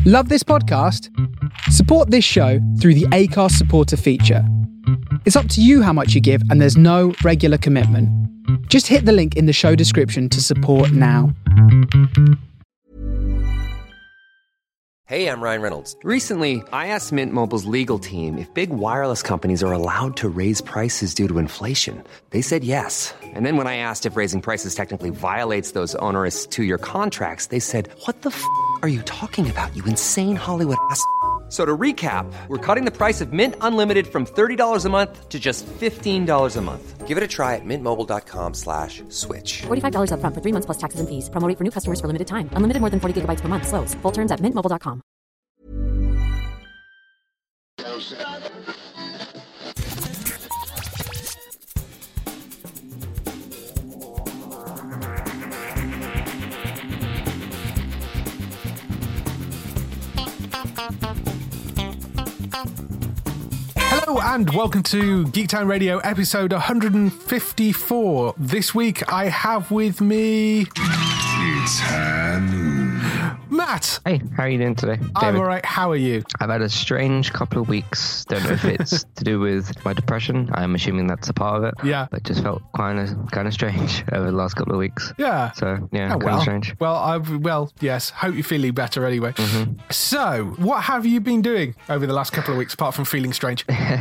Love this podcast? Support this show through the Acast supporter feature. It's up to you how much you give, and there's no regular commitment. Just hit the link in the show description to support now. Hey, I'm Ryan Reynolds. Recently, I asked Mint Mobile's legal team if big wireless companies are allowed to raise prices due to inflation. They said yes. And then when I asked if raising prices technically violates those onerous two-year contracts, they said, "What the f*** are you talking about, you insane Hollywood ass?" So to recap, we're cutting the price of Mint Unlimited from $30 a month to just $15 a month. Give it a try at mintmobile.com/switch. $45 up front for 3 months plus taxes and fees. Promo rate for new customers for limited time. Unlimited more than 40 gigabytes per month. Slows full terms at mintmobile.com. Hello and welcome to Geektown Radio episode 154. This week I have with me... It's Hanu. Matt. Hey, how are you doing today, David? I'm alright, how are you? I've had a strange couple of weeks. Don't know if it's to do with my depression. I'm assuming that's a part of it. Yeah. But just felt kind of strange over the last couple of weeks. Yeah. So, yeah, Oh, kind of strange. Well, yes. Hope you're feeling better anyway. Mm-hmm. So, what have you been doing over the last couple of weeks apart from feeling strange?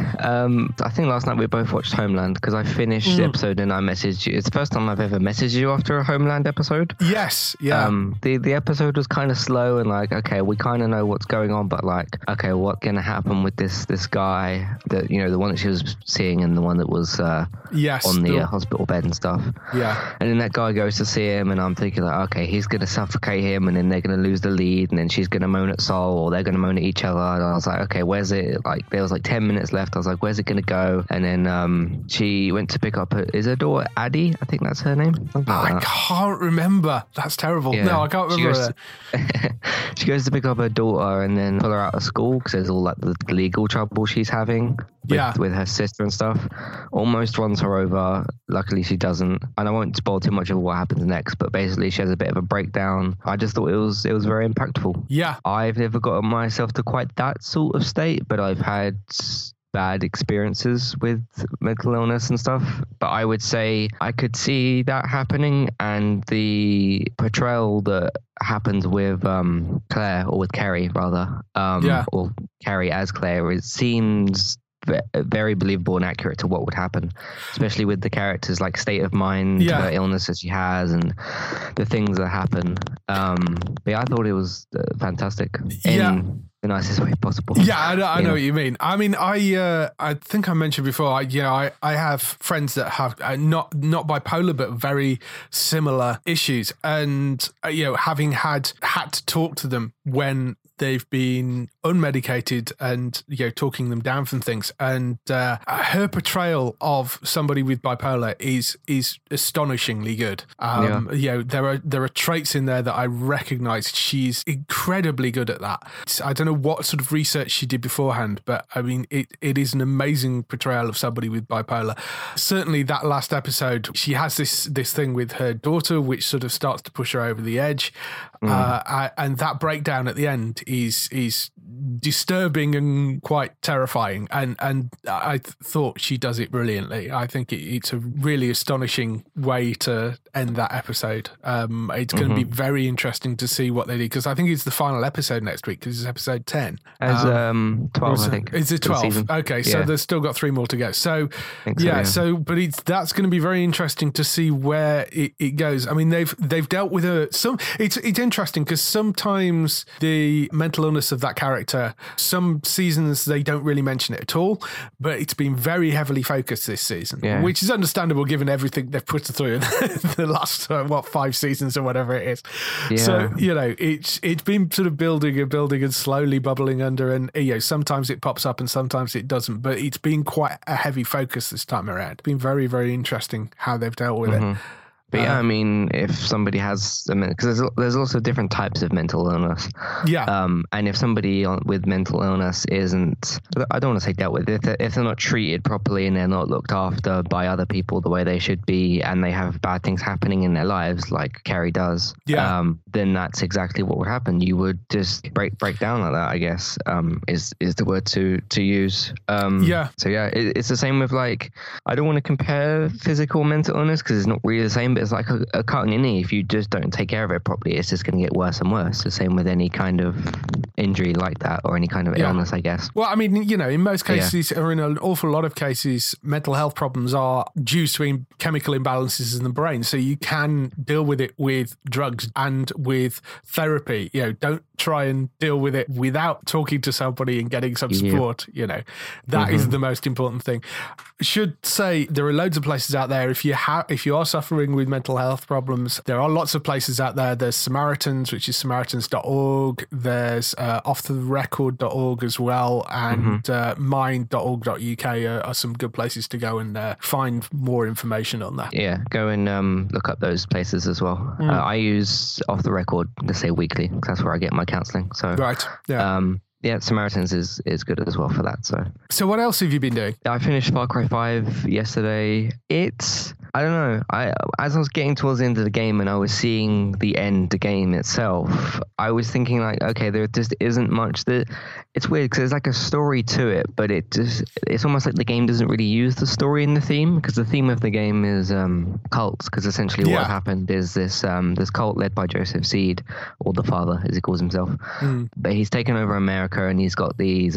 I think last night we both watched Homeland because I finished the episode and I messaged you. It's the first time I've ever messaged you after a Homeland episode. Yes, yeah. The episode was kind of slow and like, okay, we kind of know what's going on, but like, okay, what's going to happen with this guy that, you know, the one that she was seeing and the one that was yes, on the hospital bed and stuff. Yeah. And then that guy goes to see him and I'm thinking like, okay, he's going to suffocate him and then they're going to lose the lead and then she's going to moan at Sol or they're going to moan at each other. And I was like, okay, where's it? Like, there was like 10 minutes left. I was like, where's it going to go? And then she went to pick up is her daughter Addie? I think that's her name. I can't remember. That's terrible. Yeah. No, I can't remember that. She goes to pick up her daughter and then pull her out of school because there's all like the legal trouble she's having with her sister and stuff. Almost runs her over. Luckily she doesn't. And I won't spoil too much of what happens next, but basically she has a bit of a breakdown. I just thought it was very impactful. Yeah. I've never gotten myself to quite that sort of state, but I've had bad experiences with mental illness and stuff, but I would say I could see that happening, and the portrayal that happens with Claire, or with Carrie rather, or Carrie as Claire, it seems very believable and accurate to what would happen, especially with the character's like state of mind, the illness that she has and the things that happen. But yeah, I thought it was fantastic in the nicest way possible. Yeah, I know what you mean. I mean, I think I mentioned before, I have friends that have not bipolar, but very similar issues. And, having had to talk to them when they've been unmedicated and, talking them down from things. And her portrayal of somebody with bipolar is astonishingly good. There are traits in there that I recognize. She's incredibly good at that. I don't know what sort of research she did beforehand, but I mean, it is an amazing portrayal of somebody with bipolar. Certainly that last episode, she has this thing with her daughter, which sort of starts to push her over the edge. And that breakdown at the end is disturbing and quite terrifying, and I thought she does it brilliantly. I think it's a really astonishing way to end that episode. It's going to be very interesting to see what they do, because I think it's the final episode next week, because it's episode 10. As 12, I think. Is it 12? Okay, so they've still got 3 more to go. So, but that's going to be very interesting to see where it goes. I mean, they've dealt with it's interesting because sometimes the mental illness of that character, some seasons they don't really mention it at all, but it's been very heavily focused this season, which is understandable given everything they've put through in the last 5 seasons or whatever it is. So it's been sort of building and slowly bubbling under, and sometimes it pops up and sometimes it doesn't, but it's been quite a heavy focus this time around. It's been very, very interesting how they've dealt with it. But yeah, I mean, if somebody has, because there's also different types of mental illness. Yeah. And if somebody with mental illness isn't, I don't want to say dealt with, if they're not treated properly and they're not looked after by other people the way they should be, and they have bad things happening in their lives, like Kerry does, then that's exactly what would happen. You would just break down like that, I guess, is the word to use. So yeah, it's the same with, like, I don't want to compare physical mental illness because it's not really the same, but it's like a cut in your knee. If you just don't take care of it properly, it's just going to get worse and worse. The same with any kind of injury like that, or any kind of illness, I guess. Well, I mean, in most cases, or in an awful lot of cases, mental health problems are due to chemical imbalances in the brain. So you can deal with it with drugs and with therapy. Don't try and deal with it without talking to somebody and getting some support. That is the most important thing. Should say there are loads of places out there. If you are suffering with mental health problems, there are lots of places out there. There's Samaritans, which is samaritans.org. There's offtherecord.org as well, and mind.org.uk are some good places to go and find more information on that. Yeah, go and look up those places as well. I use Off the Record, to say weekly, because that's where I get my counselling. So right, yeah. Yeah, Samaritans is good as well for that. So what else have you been doing? I finished Far Cry 5 yesterday. I don't know. As I was getting towards the end of the game and I was seeing the game itself, I was thinking, like, okay, there just isn't much that. It's weird because there's like a story to it, but it's almost like the game doesn't really use the story in the theme, because the theme of the game is cults. Because essentially what happened is this cult led by Joseph Seed, or the Father as he calls himself, but he's taken over America. And he's got these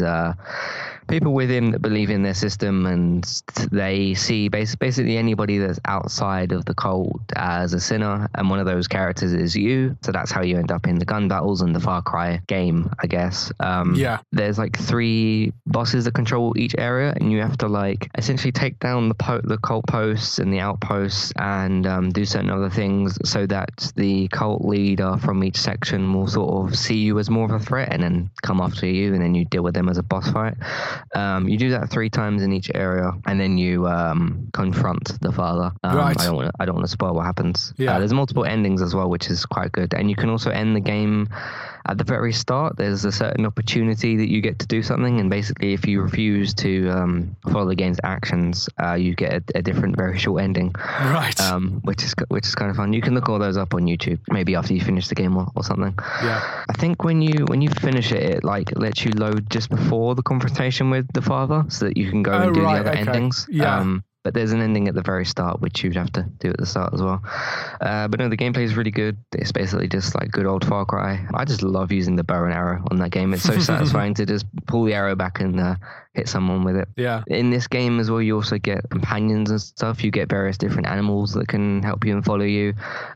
people with him that believe in their system, and they see basically anybody that's outside of the cult as a sinner, and one of those characters is you. So that's how you end up in the gun battles and the Far Cry game, I guess. There's like 3 bosses that control each area, and you have to, like, essentially take down the cult posts and the outposts, and do certain other things so that the cult leader from each section will sort of see you as more of a threat and then come after you, and then you deal with them as a boss fight. You do that 3 times in each area, and then you confront the Father. Right. I don't want to spoil what happens. Yeah. There's multiple endings as well, which is quite good, and you can also end the game at the very start. There's a certain opportunity that you get to do something, and basically, if you refuse to follow the game's actions, you get a different, very short ending. Right. Which is kind of fun. You can look all those up on YouTube, maybe after you finish the game or something. Yeah. I think when you finish it like lets you load just before the confrontation with the Father, so that you can go and do the other endings. Yeah. But there's an ending at the very start, which you'd have to do at the start as well. But no, the gameplay is really good. It's basically just like good old Far Cry. I just love using the bow and arrow on that game. It's so satisfying to just pull the arrow back and hit someone with it. Yeah. In this game as well, you also get companions and stuff. You get various different animals that can help you and follow you.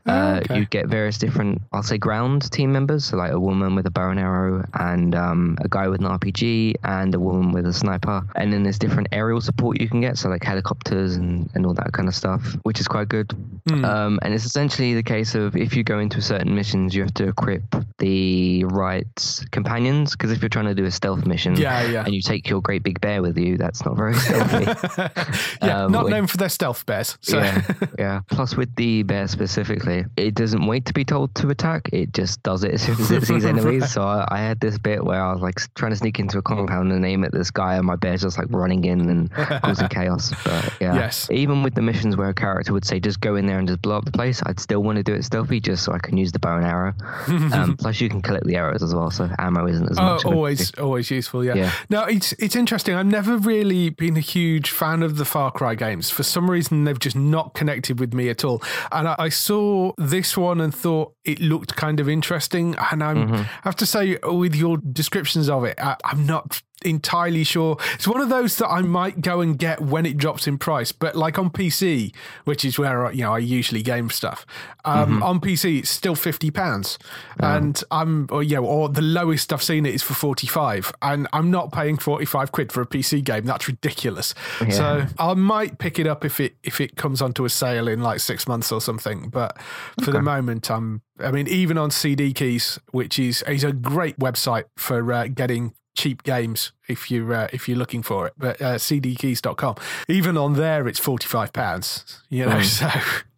You get various different, I'll say, ground team members. So like a woman with a bow and arrow, and a guy with an RPG, and a woman with a sniper. And then there's different aerial support you can get. So like helicopters and all that kind of stuff, which is quite good. And it's essentially the case of, if you go into certain missions, you have to equip the right companions, because if you're trying to do a stealth mission and you take your great big bear with you, that's not very stealthy. Not known for their stealth bears. So. Yeah. Plus with the bear specifically, it doesn't wait to be told to attack. It just does it as soon as it sees enemies. So I had this bit where I was like trying to sneak into a compound and aim at this guy, and my bear's just like running in and causing chaos. But Yes. Even with the missions where a character would say just go in there and just blow up the place, I'd still want to do it stealthy just so I can use the bow and arrow. Plus you can collect the arrows as well, so ammo isn't as much. Always useful. Yeah. No, it's interesting. I've never really been a huge fan of the Far Cry games. For some reason, they've just not connected with me at all. And I saw this one and thought it looked kind of interesting. And I have to say, with your descriptions of it, I'm not entirely sure. It's one of those that I might go and get when it drops in price, but like on PC, which is where I usually game stuff, on PC it's still £50, and or the lowest I've seen it is for 45, and I'm not paying 45 quid for a PC game. That's ridiculous. So I might pick it up if it comes onto a sale in like 6 months or something, but for the moment even on CD Keys, which is a great website for getting cheap games if you're looking for it, but cdkeys.com, even on there it's £45, so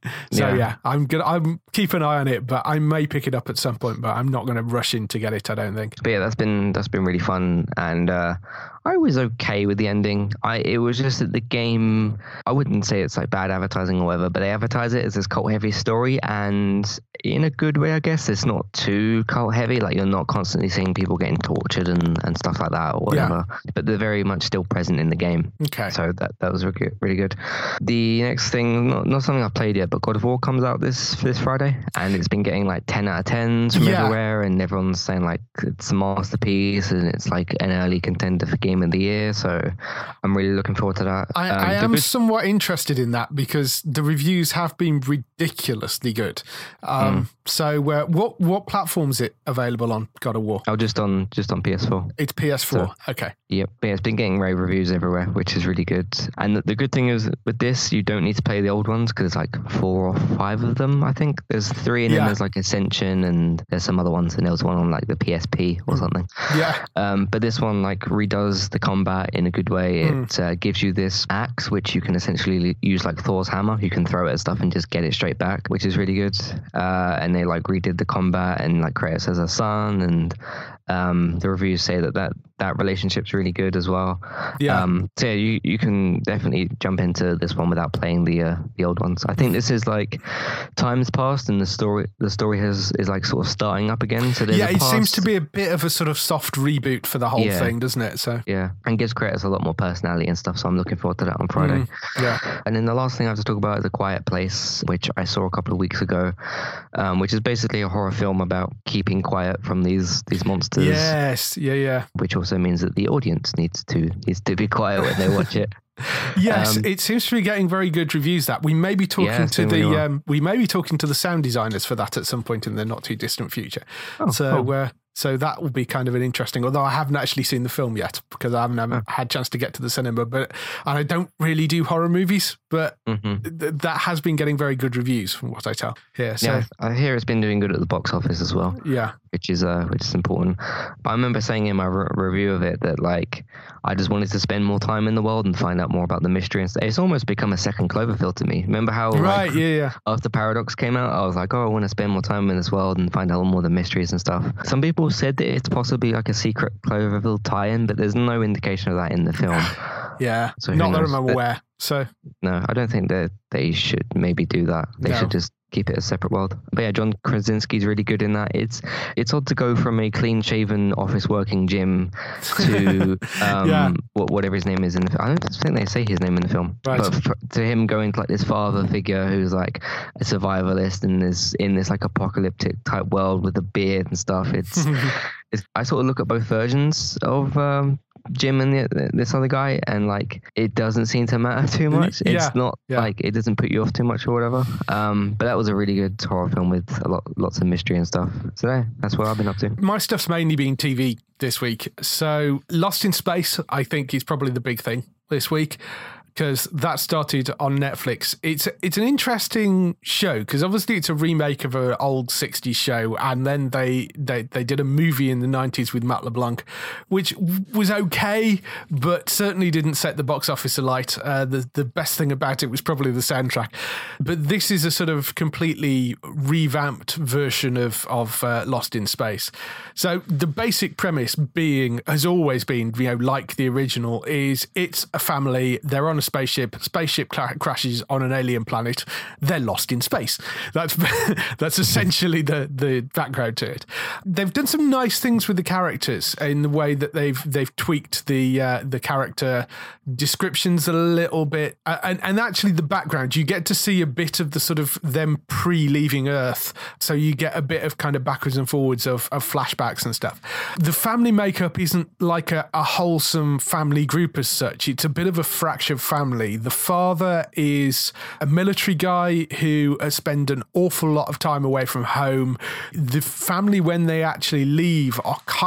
So yeah, I'm keep an eye on it, but I may pick it up at some point, but I'm not going to rush in to get it, I don't think. But yeah, that's been really fun, and I was okay with the ending. It was just that the game, I wouldn't say it's like bad advertising or whatever, but they advertise it as this cult heavy story, and in a good way, I guess. It's not too cult heavy, like you're not constantly seeing people getting tortured and stuff like that or whatever, but they're very much still present in the game. Okay. So that was really good. The next thing, not something I've played yet, but God of War comes out this Friday, and it's been getting like 10 out of 10s from everywhere, and everyone's saying like it's a masterpiece and it's like an early contender for Game of the Year. So I'm really looking forward to that. I am somewhat interested in that because the reviews have been ridiculously good. So what platform is it available on, God of War? Oh, just on PS4. It's PS4. So, okay. Yep. Yeah, it's been getting rave reviews everywhere, which is really good. And the good thing is with this, you don't need to play the old ones because it's like 4 or 5 of them, I think. There's 3 and then there's like Ascension and there's some other ones, and there was one on like the PSP or something. Yeah. But this one like redoes the combat in a good way. It gives you this axe, which you can essentially use like Thor's hammer. You can throw it at stuff and just get it straight back, which is really good. And they like redid the combat, and like Kratos has a son, and the reviews say that relationship's really good as well. Yeah. So you can definitely jump into this one without playing the old ones. I think this is like time's passed and the story is like sort of starting up again. So it seems to be a bit of a sort of soft reboot for the whole thing, doesn't it? So yeah, and gives Kratos a lot more personality and stuff. So I'm looking forward to that on Friday. Yeah. And then the last thing I have to talk about is A Quiet Place, which I saw a couple of weeks ago, which is basically a horror film about keeping quiet from these monsters. Yes. Yeah. Which also means that the audience needs to be quiet when they watch it. Yes, it seems to be getting very good reviews. That we may be talking to the sound designers for that at some point in the not too distant future. So that will be kind of an interesting, although I haven't actually seen the film yet because I haven't had a chance to get to the cinema, and I don't really do horror movies, but that has been getting very good reviews from what I tell. Yeah, I hear it's been doing good at the box office as well. Yeah. Which is important. But I remember saying in my review of it that like I just wanted to spend more time in the world and find out more about the mystery and stuff. It's almost become a second Cloverfield to me. Remember how after Paradox came out, I was like, I want to spend more time in this world and find out more of the mysteries and stuff. Some people said that it's possibly like a secret Cloverfield tie-in, but there's no indication of that in the film. Yeah, so not that I'm aware. So no, I don't think that they should maybe do that. They should just keep it a separate world. But yeah, John Krasinski's really good in that. It's odd to go from a clean-shaven office working Jim to whatever his name is in the film. I don't think they say his name in the film. Right. But to him going to like this father figure who's like a survivalist and is in this like apocalyptic type world with a beard and stuff. It's I sort of look at both versions of Jim and this other guy, and like it doesn't seem to matter too much. It's not like it doesn't put you off too much or whatever. But that was a really good horror film with lots of mystery and stuff. So that's what I've been up to. My stuff's mainly been TV this week. So Lost in Space, I think, is probably the big thing this week, because that started on Netflix. It's an interesting show because obviously it's a remake of an old 60s show, and then they did a movie in the 90s with Matt LeBlanc, which was okay, but certainly didn't set the box office alight. The best thing about it was probably the soundtrack. But this is a sort of completely revamped version of Lost in Space. So the basic premise has always been, like the original, is it's a family, they're on a spaceship crashes on an alien planet, they're lost in space. That's essentially the background to it. They've done some nice things with the characters in the way that they've tweaked the character descriptions a little bit, and actually the background, you get to see a bit of the sort of them pre-leaving Earth, so you get a bit of kind of backwards and forwards of flashbacks and stuff. The family makeup isn't like a wholesome family group as such. It's a bit of a fractured family. The father is a military guy who has spent an awful lot of time away from home. The family, when they actually leave,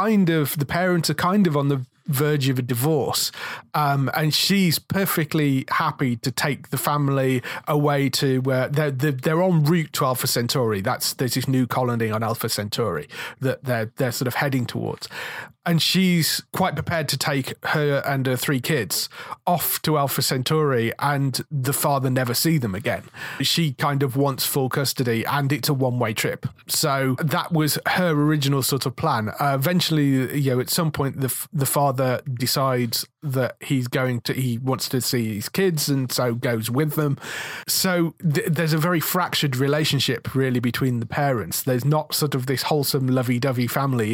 the parents are kind of on the verge of a divorce, and she's perfectly happy to take the family away to where they're en route to Alpha Centauri. There's this new colony on Alpha Centauri that they're sort of heading towards. and she's quite prepared to take her and her 3 kids off to Alpha Centauri, and the father never see them again. She kind of wants full custody, and it's a one-way trip. So that was her original sort of plan. Eventually, at some point, the father decides that he wants to see his kids, and so goes with them. So there's a very fractured relationship really between the parents. There's not sort of this wholesome lovey-dovey family,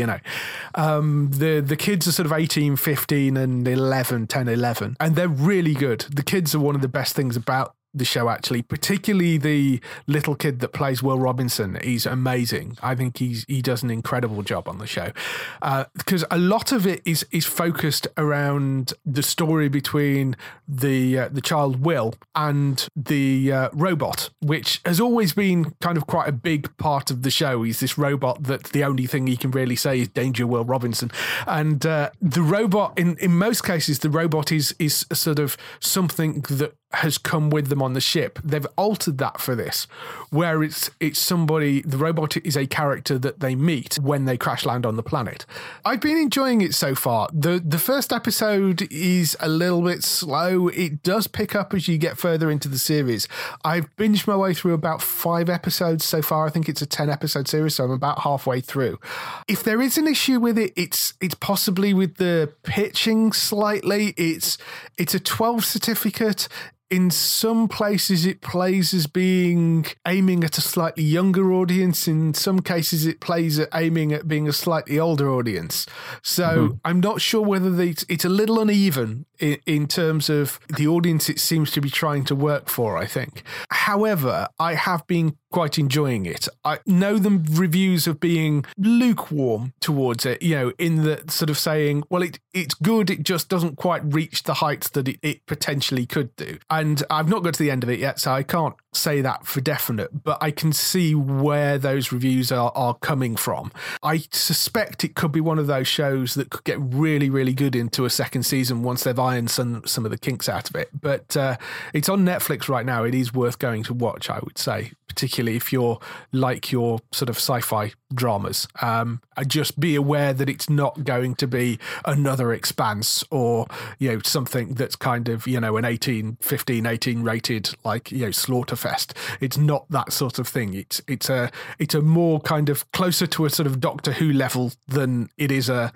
the kids are sort of 18, 15 and 10, 11, and they're really good. The kids are one of the best things about the show, actually, particularly the little kid that plays Will Robinson. He's amazing. I think he does an incredible job on the show, because a lot of it is focused around the story between the child Will and the robot, which has always been kind of quite a big part of the show. He's this robot that the only thing he can really say is "Danger, Will Robinson," and the robot in most cases the robot is sort of something that has come with them on the ship. They've altered that for this, where it's somebody, the robot is a character that they meet when they crash land on the planet. I've been enjoying it so far. The first episode is a little bit slow. It does pick up as you get further into the series. I've binged my way through about 5 episodes so far. I think it's a 10-episode series, so I'm about halfway through. If there is an issue with it, it's possibly with the pitching slightly. It's a 12 certificate. In some places, it plays as being aiming at a slightly younger audience. In some cases, it plays at aiming at being a slightly older audience. So I'm not sure whether it's a little uneven in terms of the audience it seems to be trying to work for, I think. However, I have been quite enjoying it. I know the reviews of being lukewarm towards it, in the sort of saying, well, it's good, it just doesn't quite reach the heights that it potentially could do. And I've not got to the end of it yet, so I can't say that for definite, but I can see where those reviews are coming from. I suspect it could be one of those shows that could get really, really good into a second season once they've ironed some of the kinks out of it. But it's on Netflix right now. It is worth going to watch, I would say, particularly if you're like your sort of sci-fi dramas. Just be aware that it's not going to be another Expanse or, something that's kind of, an 15, 18 rated, like, Slaughterfest. It's not that sort of thing. It's a more kind of closer to a sort of Doctor Who level than it is an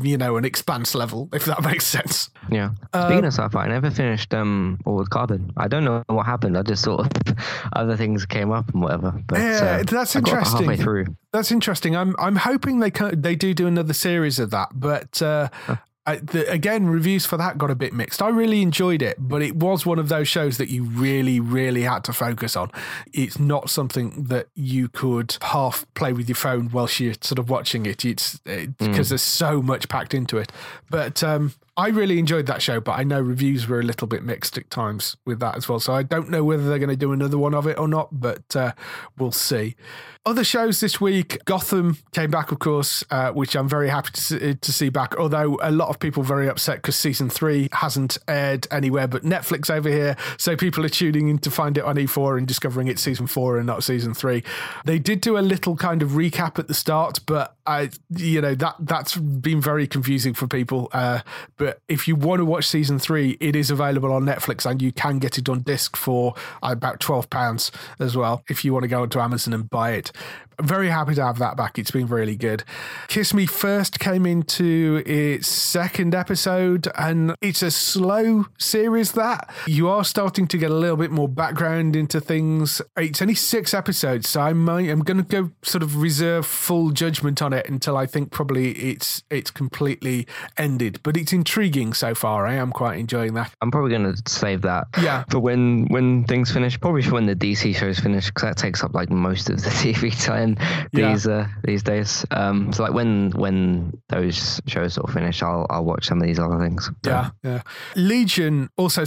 Expanse level, if that makes sense. Yeah. Speaking of sci-fi, I never finished Altered Carbon. I don't know what happened. I just sort of other things came up and whatever. But that's I got interesting. halfway through. That's interesting. I'm hoping they do another series of that, but again, reviews for that got a bit mixed. I really enjoyed it, but it was one of those shows that you really, really had to focus on. It's not something that you could half play with your phone whilst you're sort of watching it. Because there's so much packed into it. But I really enjoyed that show, but I know reviews were a little bit mixed at times with that as well. So I don't know whether they're going to do another one of it or not, but we'll see. Other shows this week, Gotham came back, of course, which I'm very happy to see back, although a lot of people are very upset because season 3 hasn't aired anywhere but Netflix over here, so people are tuning in to find it on E4 and discovering it's season 4 and not season 3. They did do a little kind of recap at the start, but that's been very confusing for people. But if you want to watch season 3, it is available on Netflix, and you can get it on disc for about £12 as well if you want to go onto Amazon and buy it. I'm very happy to have that back. It's been really good. Kiss Me First came into its 2nd episode, and it's a slow series that you are starting to get a little bit more background into things. It's only 6 episodes, so I'm going to go sort of reserve full judgment on it until I think probably it's completely ended. But it's intriguing so far. I am quite enjoying that. I'm probably going to save that for when things finish, probably for when the DC shows finish, because that takes up like most of the TV time these days. So like when those shows sort of finish, I'll watch some of these other things. Yeah. Legion also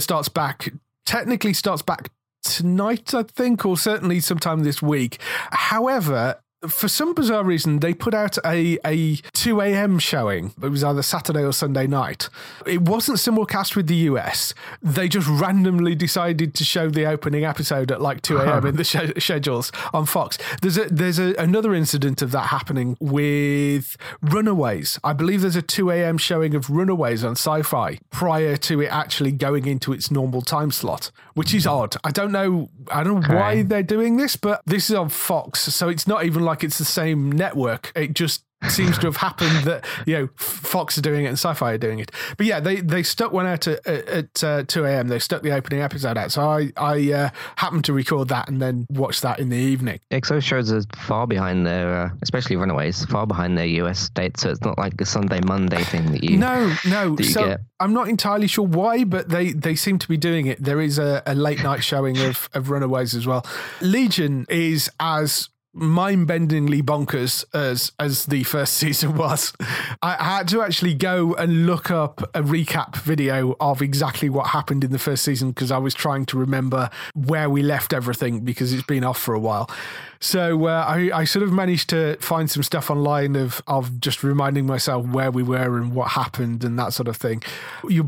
technically starts back tonight, I think, or certainly sometime this week. However, for some bizarre reason, they put out a 2 a.m. showing. It was either Saturday or Sunday night. It wasn't simulcast with the US. They just randomly decided to show the opening episode at like 2 a.m. in the schedules on Fox. There's another incident of that happening with Runaways. I believe there's a 2 a.m. showing of Runaways on Sci-Fi prior to it actually going into its normal time slot, which is odd. I don't know why they're doing this, but this is on Fox, so it's not even like it's the same network. It just seems to have happened that, Fox are doing it and Sci-Fi are doing it. But yeah, they stuck one out at 2 a.m. They stuck the opening episode out. So I happened to record that and then watch that in the evening. XO shows are far behind their, especially Runaways, far behind their US dates. So it's not like a Sunday, Monday thing that you No. That you so get. I'm not entirely sure why, but they seem to be doing it. There is a late night showing of Runaways as well. Legion is as mind-bendingly bonkers as the first season was. I had to actually go and look up a recap video of exactly what happened in the first season because I was trying to remember where we left everything because it's been off for a while. So I sort of managed to find some stuff online of just reminding myself where we were and what happened and that sort of thing. You're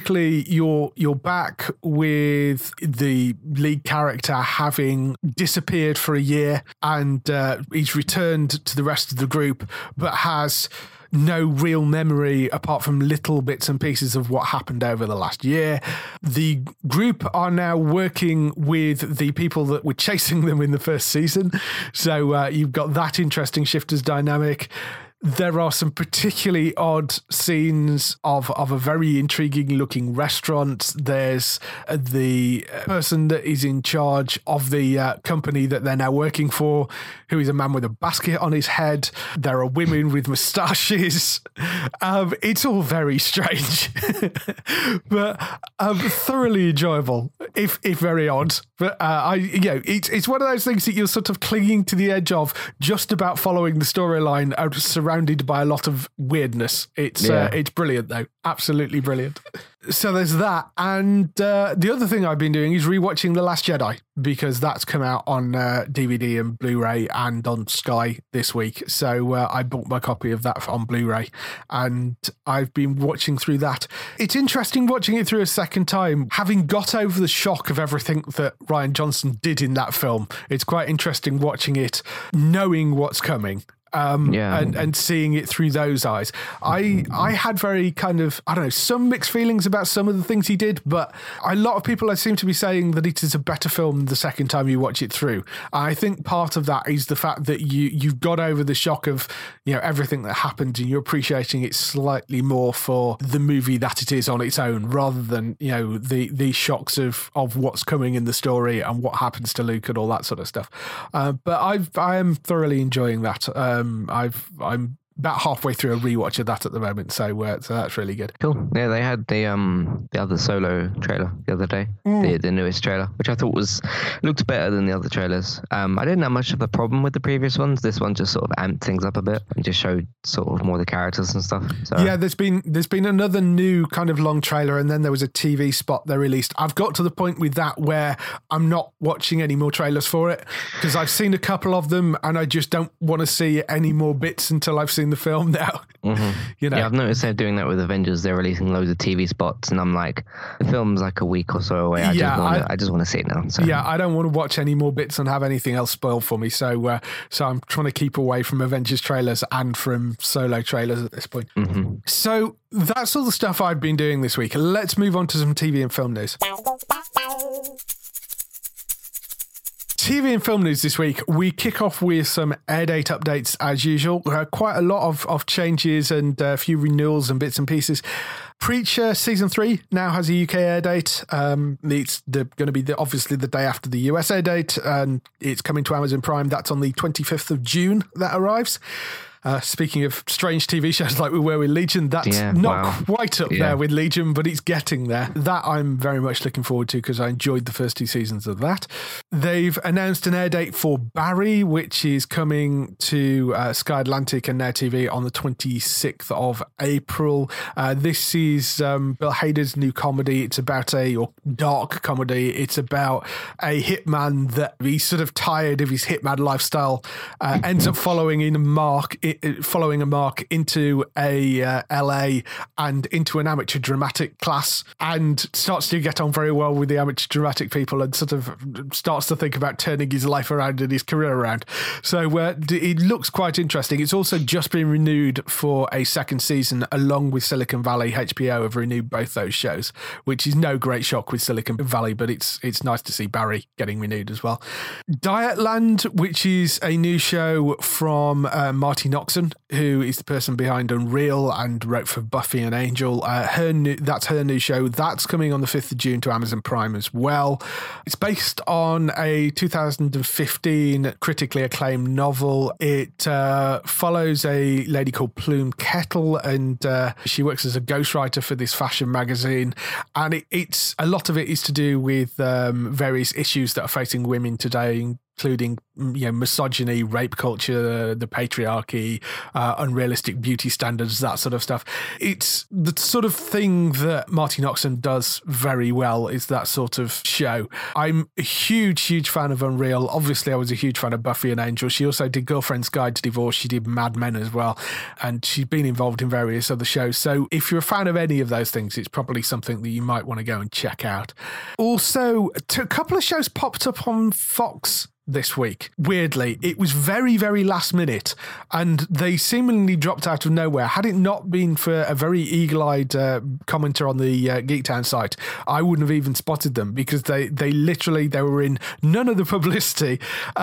back with the lead character having disappeared for a year, and he's returned to the rest of the group, but has no real memory apart from little bits and pieces of what happened over the last year. The group are now working with the people that were chasing them in the first season. So you've got that interesting shifters dynamic. There are some particularly odd scenes of a very intriguing looking restaurant. There's the person that is in charge of the company that they're now working for, who is a man with a basket on his head. There are women with moustaches. It's all very strange, but thoroughly enjoyable, if very odd. But it's one of those things that you're sort of clinging to the edge of, just about following the storyline, surrounded by a lot of weirdness. It's brilliant though, absolutely brilliant. So there's that, and the other thing I've been doing is rewatching The Last Jedi, because that's come out on DVD and Blu-ray and on Sky this week. So I bought my copy of that on Blu-ray, and I've been watching through that. It's interesting watching it through a second time, having got over the shock of everything that Rian Johnson did in that film. It's quite interesting watching it, knowing what's coming. And seeing it through those eyes. I had very kind of, some mixed feelings about some of the things he did, but a lot of people seem to be saying that it is a better film the second time you watch it through. I think part of that is the fact that you've got over the shock of, everything that happened, and you're appreciating it slightly more for the movie that it is on its own, rather than, the shocks of what's coming in the story and what happens to Luke and all that sort of stuff. But I am thoroughly enjoying that. I'm about halfway through a rewatch of that at the moment, so that's really good. Cool. Yeah, they had the other Solo trailer the other day, the newest trailer, which I thought looked better than the other trailers. I didn't have much of a problem with the previous ones. This one just sort of amped things up a bit and just showed sort of more the characters and stuff. So yeah, there's been another new kind of long trailer, and then there was a TV spot they released. I've got to the point with that where I'm not watching any more trailers for it, because I've seen a couple of them and I just don't want to see any more bits until I've seen the film now. Mm-hmm. Yeah, I've noticed they're doing that with Avengers. They're releasing loads of TV spots, and I'm like, the film's like a week or so away. I just want to see it now. So. Yeah, I don't want to watch any more bits and have anything else spoiled for me. So I'm trying to keep away from Avengers trailers and from Solo trailers at this point. Mm-hmm. So that's all the stuff I've been doing this week. Let's move on to some TV and film news. TV and film news this week, we kick off with some air date updates as usual. Quite a lot of changes and a few renewals and bits and pieces. Preacher Season 3 now has a UK air date. It's going to be obviously the day after the US air date, and it's coming to Amazon Prime. That's on the 25th of June that arrives. Speaking of strange TV shows like we were with Legion, that's not quite up there with Legion, but it's getting there. That I'm very much looking forward to because I enjoyed the first 2 seasons of that. They've announced an air date for Barry, which is coming to Sky Atlantic and Now TV on the 26th of April. This is Bill Hader's new comedy. It's about a dark comedy. It's about a hitman that he's sort of tired of his hitman lifestyle, ends up following a mark into a LA and into an amateur dramatic class, and starts to get on very well with the amateur dramatic people, and sort of starts to think about turning his life around and his career around. So it looks quite interesting. It's also just been renewed for a second season along with Silicon Valley. HBO have renewed both those shows, which is no great shock with Silicon Valley, but it's nice to see Barry getting renewed as well. Dietland, which is a new show from Marty Noxon, who is the person behind Unreal and wrote for Buffy and Angel. That's her new show. That's coming on the 5th of June to Amazon Prime as well. It's based on a 2015 critically acclaimed novel. It follows a lady called Plume Kettle, and she works as a ghostwriter for this fashion magazine. And it's a lot of it is to do with various issues that are facing women today, including misogyny, rape culture, the patriarchy, unrealistic beauty standards, that sort of stuff. It's the sort of thing that Marty Noxon does very well, is that sort of show. I'm a huge fan of Unreal. Obviously, I was a huge fan of Buffy and Angel. She also did Girlfriend's Guide to Divorce. She did Mad Men as well. And she's been involved in various other shows. So if you're a fan of any of those things, it's probably something that you might want to go and check out. Also, a couple of shows popped up on Fox this week. Weirdly, it was very, very last minute, and they seemingly dropped out of nowhere. Had it not been for a very eagle-eyed commenter on the Geektown site, I wouldn't have even spotted them, because they were in none of the publicity.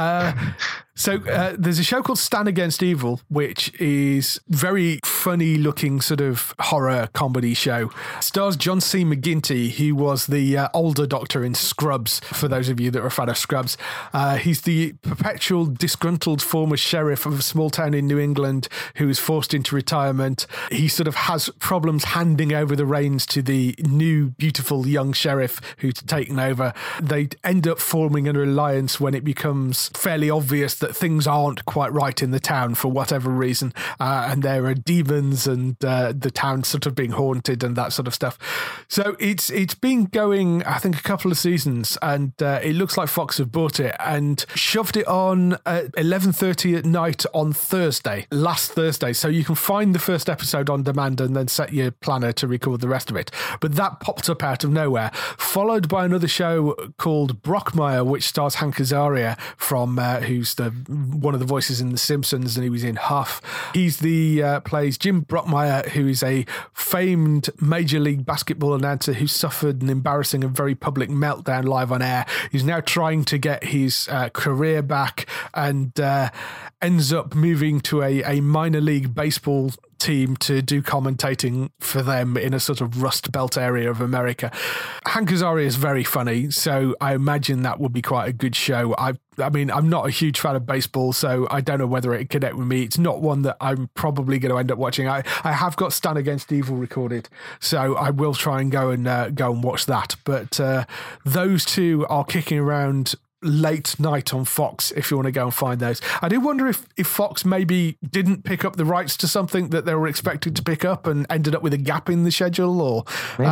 So there's a show called Stand Against Evil, which is very funny looking sort of horror comedy show. Stars John C. McGinty, who was the older doctor in Scrubs, for those of you that are a fan of Scrubs. He's the perpetual disgruntled former sheriff of a small town in New England who is forced into retirement. He sort of has problems handing over the reins to the new beautiful young sheriff who's taken over. They end up forming an alliance when it becomes fairly obvious that things aren't quite right in the town for whatever reason, and there are demons and the town sort of being haunted and that sort of stuff. So it's been going, I think, a couple of seasons, and it looks like Fox have bought it and shoved it on at 11:30 at night on last Thursday. So you can find the first episode on demand and then set your planner to record the rest of it. But that popped up out of nowhere, followed by another show called Brockmire, which stars Hank Azaria from who's one of the voices in The Simpsons, and he was in Huff. He's plays Jim Brockmire, who is a famed Major League Basketball announcer who suffered an embarrassing and very public meltdown live on air. He's now trying to get his career back, and ends up moving to a minor league baseball team to do commentating for them in a sort of Rust Belt area of America. Hank Azaria is very funny, so I imagine that would be quite a good show. I mean, I'm not a huge fan of baseball, so I don't know whether it connect with me. It's not one that I'm probably going to end up watching. I have got Stand Against Evil recorded, so I will try and go and watch that. But those two are kicking around late night on Fox if you want to go and find those. I do wonder if Fox maybe didn't pick up the rights to something that they were expected to pick up and ended up with a gap in the schedule, or maybe.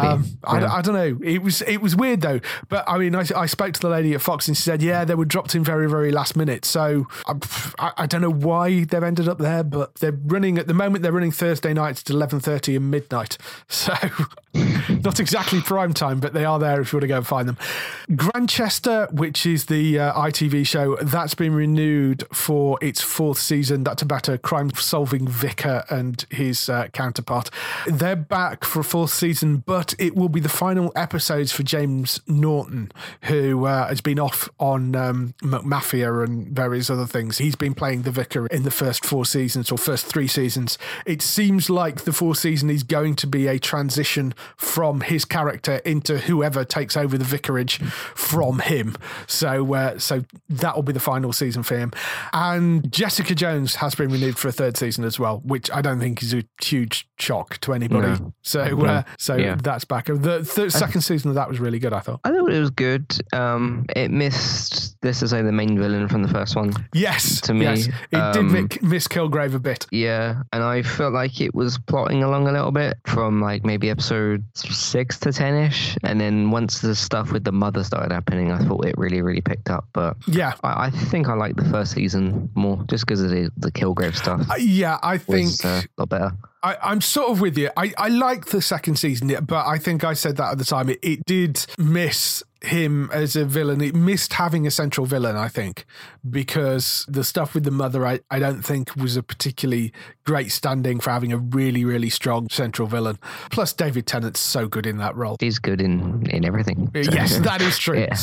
I don't know. It was weird though. But I mean, I spoke to the lady at Fox and she said, yeah, they were dropped in very, very last minute. So I don't know why they've ended up there, but they're running Thursday nights at 11:30 and midnight. So not exactly prime time, but they are there if you want to go and find them. Grantchester, which is the ITV show, that's been renewed for its 4th season. That's about a crime-solving vicar and his counterpart. They're back for a 4th season, but it will be the final episodes for James Norton, who has been off on McMafia and various other things. He's been playing the vicar in the first 4 seasons, or first 3 seasons. It seems like the 4th season is going to be a transition from his character into whoever takes over the vicarage from him. So so that will be the final season for him. And Jessica Jones has been renewed for a third season as well, which I don't think is a huge shock to anybody. No. So Yeah. that's back. The second season of that was really good, I thought. I thought it was good. It missed, let's just say, the main villain from the first one. Yes. To me. Yes. It did miss Kilgrave a bit. Yeah, and I felt like it was plotting along a little bit from like maybe episode 6 to 10-ish. And then once the stuff with the mother started happening, I thought it really, really picked up. But yeah, I think I like the first season more just because of the Kilgrave stuff. I think was, a lot better. I'm sort of with you. I like the second season, but I think I said that at the time. It did miss him as a villain. It missed having a central villain, I think, because the stuff with the mother, I don't think was a particularly great standing for having a really, really strong central villain. Plus, David Tennant's so good in that role. He's good in everything. So. Yes, that is true. Yeah.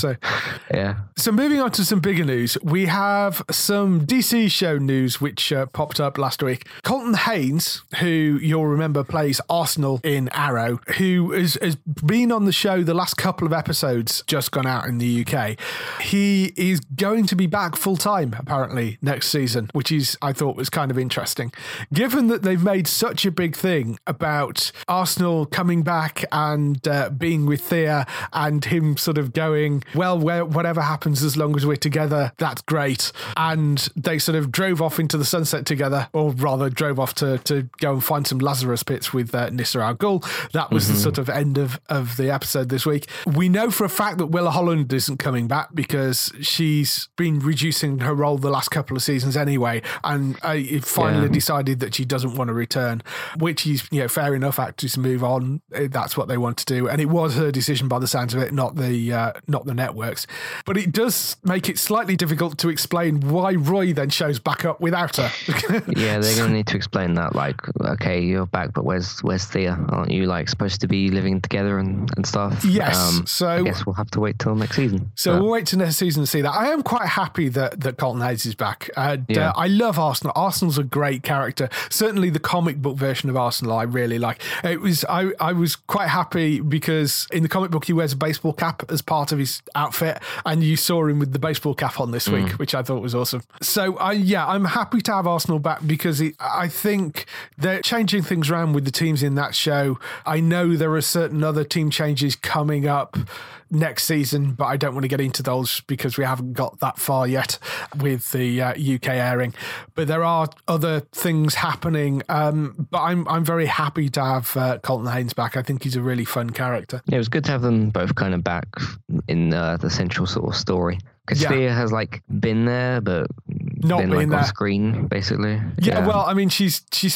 So moving on to some bigger news, we have some DC show news which popped up last week. Colton Haynes, who you'll remember plays Arsenal in Arrow, who has been on the show the last couple of episodes, just gone out in the UK. He is going to be back full time apparently next season, which I thought was kind of interesting. Given that they've made such a big thing about Arsenal coming back and being with Thea and him sort of going, well, whatever happens as long as we're together, that's great. And they sort of drove off into the sunset together, or rather drove off to go and find some Lazarus pits with Nissa Al Ghul. That was the sort of end of the episode this week. We know for a fact that Willa Holland isn't coming back because she's been reducing her role the last couple of seasons anyway, and finally decided that she doesn't want to return, which is fair enough. Actors move on, that's what they want to do, and it was her decision by the sounds of it, not the networks. But it does make it slightly difficult to explain why Roy then shows back up without her. Yeah, they're going to need to explain that. Like, okay, you're back, but where's Thea? Aren't you like supposed to be living together and stuff? Yes. So I guess we'll have to wait till next season. So we'll wait till next season to see that. I am quite happy that Colton Haynes is back. I love Arsenal. Arsenal's a great character. Certainly the comic book version of Arsenal I really like. I was quite happy because in the comic book he wears a baseball cap as part of his outfit, and you saw him with the baseball cap on this week, which I thought was awesome. So I'm happy to have Arsenal back because I think they're changing things around with the teams in that show. I know there are certain other team changes coming up next season, but I don't want to get into those because we haven't got that far yet with the UK airing. But there are other things happening. But I'm very happy to have Colton Haynes back. I think he's a really fun character. Yeah, it was good to have them both kind of back in the central sort of story. Because Thea has like been there, but not been being like there on screen, basically. Yeah, well, I mean, she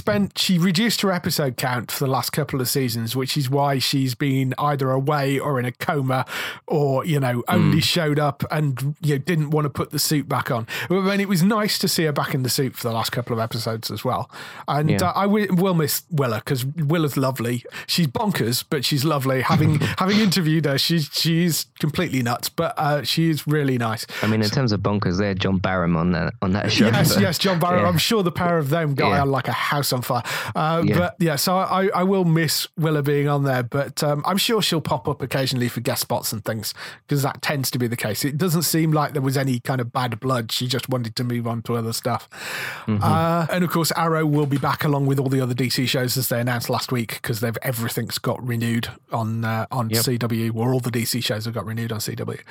reduced her episode count for the last couple of seasons, which is why she's been either away or in a coma, or only showed up and didn't want to put the suit back on. I mean, it was nice to see her back in the suit for the last couple of episodes as well. And I will miss Willa because Willa's lovely. She's bonkers, but she's lovely. Having interviewed her, she's completely nuts, but she is really nice. I mean, in terms of bonkers, they had John Barham on that show. Yes, John Barham. Yeah. I'm sure the pair of them got on like a house on fire. But so I will miss Willa being on there, but I'm sure she'll pop up occasionally for guest spots and things because that tends to be the case. It doesn't seem like there was any kind of bad blood. She just wanted to move on to other stuff. And of course, Arrow will be back along with all the other DC shows as they announced last week because everything's got renewed on CW, or all the DC shows have got renewed on CW.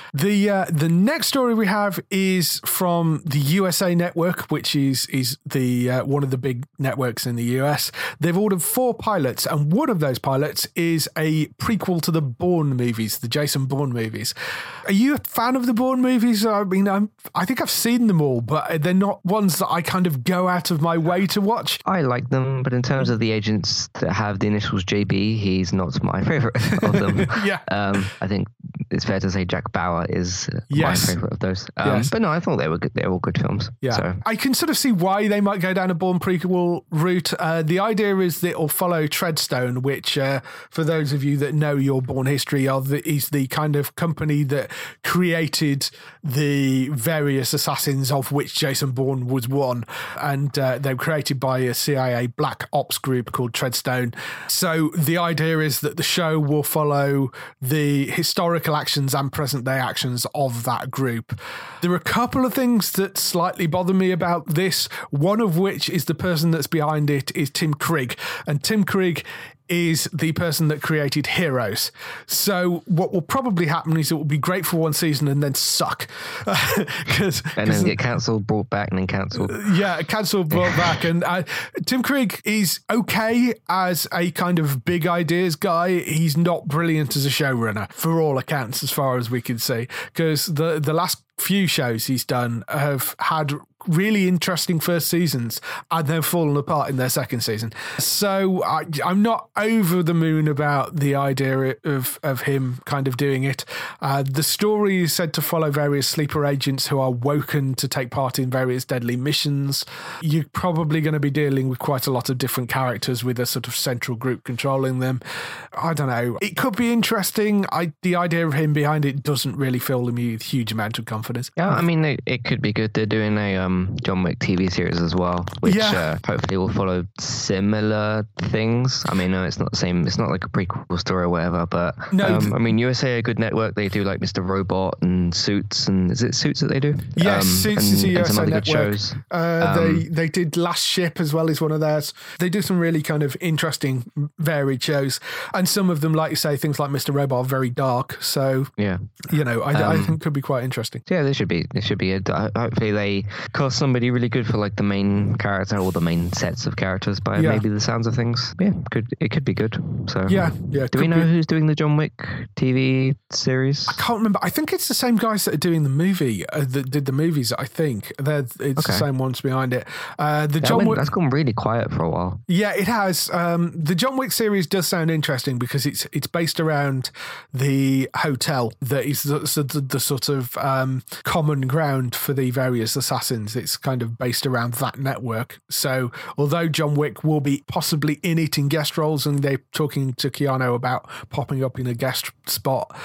The next story we have is from the USA Network, which is the one of the big networks in the US. They've ordered 4 pilots, and one of those pilots is a prequel to the Bourne movies, the Jason Bourne movies. Are you a fan of the Bourne movies? I mean, I think I've seen them all, but they're not ones that I kind of go out of my way to watch. I like them, but in terms of the agents that have the initials JB, he's not my favorite of them. I think it's fair to say Jack Bauer is my favorite of those. But no, I thought they were good. They were all good films. Yeah, so. I can sort of see why they might go down a Bourne prequel route. The idea is that it'll follow Treadstone, which, for those of you that know your Bourne history, is the kind of company that created the various assassins, of which Jason Bourne was one. And they were created by a CIA black ops group called Treadstone. So the idea is that the show will follow the historical actions and present day actions of that group. There are a couple of things that slightly bother me about this, one of which is the person that's behind it is Tim Krigg. And Tim Krigg is the person that created Heroes. So what will probably happen is it will be great for one season and then suck. And then get cancelled, brought back, and then cancelled. Yeah, cancelled, brought back. And Tim Krigg is okay as a kind of big ideas guy. He's not brilliant as a showrunner, for all accounts, as far as we can see, because the last few shows he's done have had really interesting first seasons and then fallen apart in their second season. So I'm not over the moon about the idea of him kind of doing it. The story is said to follow various sleeper agents who are woken to take part in various deadly missions. You're probably going to be dealing with quite a lot of different characters with a sort of central group controlling them. I don't know. It could be interesting. The idea of him behind it doesn't really fill me with a huge amount of confidence. Yeah, I mean, it could be good. They're doing a John Wick TV series as well, which hopefully will follow similar things. I mean, no, it's not the same. It's not like a prequel story or whatever, but no, I mean, USA are a good network. They do like Mr. Robot and Suits, and is it Suits that they do? Yes, Suits is a USA some other network. Good shows. They did Last Ship as well as one of theirs. They do some really kind of interesting, varied shows, and some of them, like you say, things like Mr. Robot are very dark. So yeah, you know, I think could be quite interesting. Yeah, this should be it. Hopefully they cast somebody really good for like the main character or the main sets of characters by maybe the sounds of things. Yeah, it could be good. So yeah. Do we know who's doing the John Wick TV series? I can't remember. I think it's the same guys that are doing the movie that did the movies. I think it's the same ones behind it. That's gone really quiet for a while. Yeah, it has. The John Wick series does sound interesting because it's based around the hotel that is the sort of common ground for the various assassins. It's kind of based around that network. So although John Wick will be possibly in it in guest roles, and they're talking to Keanu about popping up in a guest spot,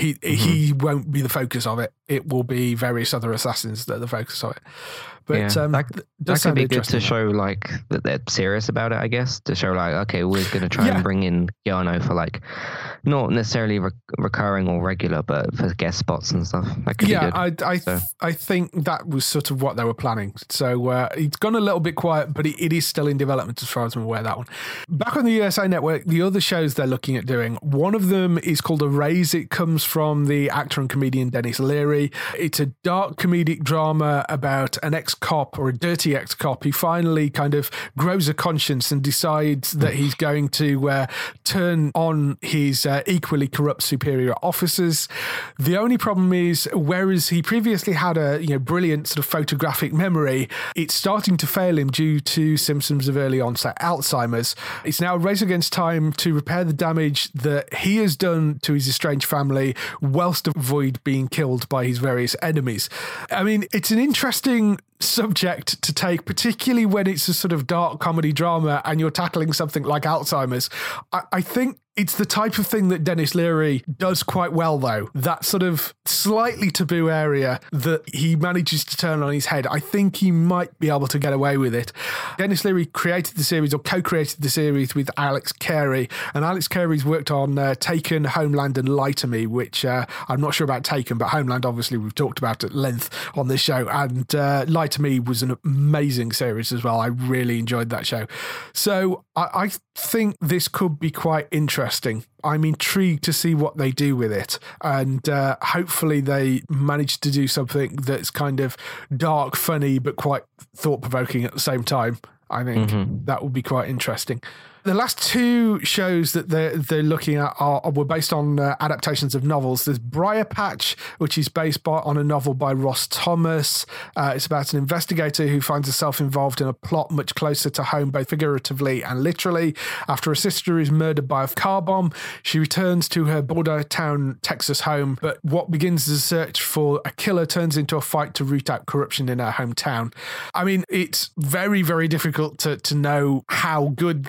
he won't be the focus of it. It will be various other assassins that are the focus of it. But that could be good to show like that they're serious about it, I guess, to show like, okay, we're going to try and bring in Keanu for like not necessarily recurring or regular, but for guest spots and stuff. That could be good. I think that was sort of what they were planning. So it's gone a little bit quiet, but it is still in development as far as I'm aware, that one. Back on the USA Network, the other shows they're looking at doing, one of them is called Erase. It comes from the actor and comedian Denis Leary. It's a dark comedic drama about an ex-cop or a dirty ex-cop who finally kind of grows a conscience and decides that he's going to turn on his equally corrupt superior officers. The only problem is, whereas he previously had a brilliant sort of photographic memory, it's starting to fail him due to symptoms of early onset Alzheimer's. It's now a race against time to repair the damage that he has done to his estranged family whilst avoid being killed by his various enemies. I mean, it's an interesting subject to take, particularly when it's a sort of dark comedy drama and you're tackling something like Alzheimer's. I think it's the type of thing that Denis Leary does quite well, though. That sort of slightly taboo area that he manages to turn on his head. I think he might be able to get away with it. Denis Leary created the series, or co-created the series, with Alex Carey. And Alex Carey's worked on Taken, Homeland and Lie to Me, which I'm not sure about Taken, but Homeland, obviously, we've talked about at length on this show. And Lie to Me was an amazing series as well. I really enjoyed that show. So I think this could be quite interesting. I'm intrigued to see what they do with it, and hopefully they manage to do something that's kind of dark, funny, but quite thought-provoking at the same time. I think that would be quite interesting. The last two shows that they're looking at were based on adaptations of novels. There's Briar Patch, which is based on a novel by Ross Thomas. It's about an investigator who finds herself involved in a plot much closer to home, both figuratively and literally. After her sister is murdered by a car bomb, she returns to her border town, Texas home. But what begins as a search for a killer turns into a fight to root out corruption in her hometown. I mean, it's very, very difficult to know how good that's going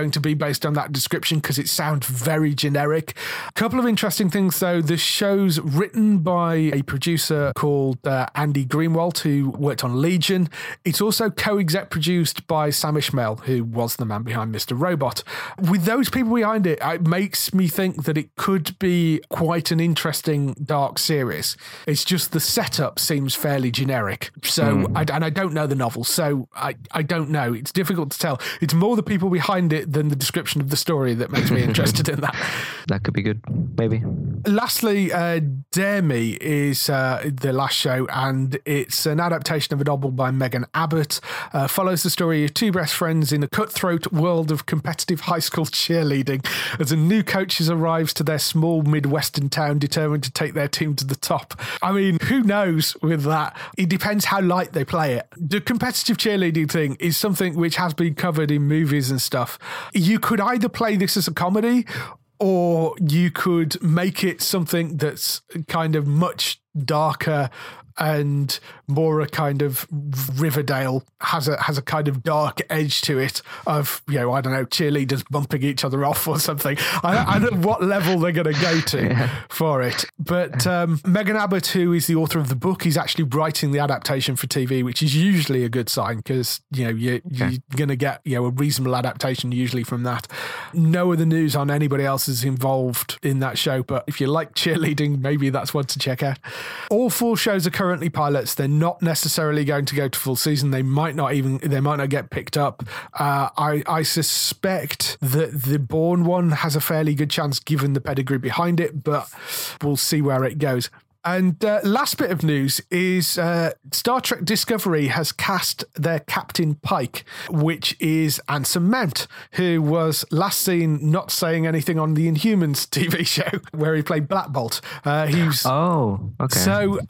going to be based on that description because it sounds very generic. A couple of interesting things, though. The show's written by a producer called Andy Greenwald, who worked on Legion. It's also co-exec produced by Sam Ishmael, who was the man behind Mr. Robot. With those people behind it, it makes me think that it could be quite an interesting dark series. It's just the setup seems fairly generic. So, and I don't know the novel, so I don't know. It's difficult to tell. It's more the people behind it than the description of the story that makes me interested in that. That could be good, maybe. Lastly, Dare Me is the last show, and it's an adaptation of a novel by Megan Abbott. Follows the story of two best friends in a cutthroat world of competitive high school cheerleading as a new coach arrives to their small Midwestern town determined to take their team to the top. I mean, who knows with that? It depends how light they play it. The competitive cheerleading thing is something which has been covered in movies and stuff. You could either play this as a comedy or you could make it something that's kind of much darker and more a kind of Riverdale, has a kind of dark edge to it of, I don't know, cheerleaders bumping each other off or something. I don't know what level they're going to go to for it. But Megan Abbott, who is the author of the book, is actually writing the adaptation for TV, which is usually a good sign because, you're going to get, a reasonable adaptation usually from that. No other news on anybody else is involved in that show, but if you like cheerleading, maybe that's one to check out. All 4 shows are currently pilots. They're not necessarily going to go to full season. They might not get picked up. I suspect that the Bourne one has a fairly good chance given the pedigree behind it, but we'll see where it goes. And last bit of news is Star Trek Discovery has cast their Captain Pike, which is Anson Mount, who was last seen not saying anything on the Inhumans TV show where he played Black Bolt. Okay. So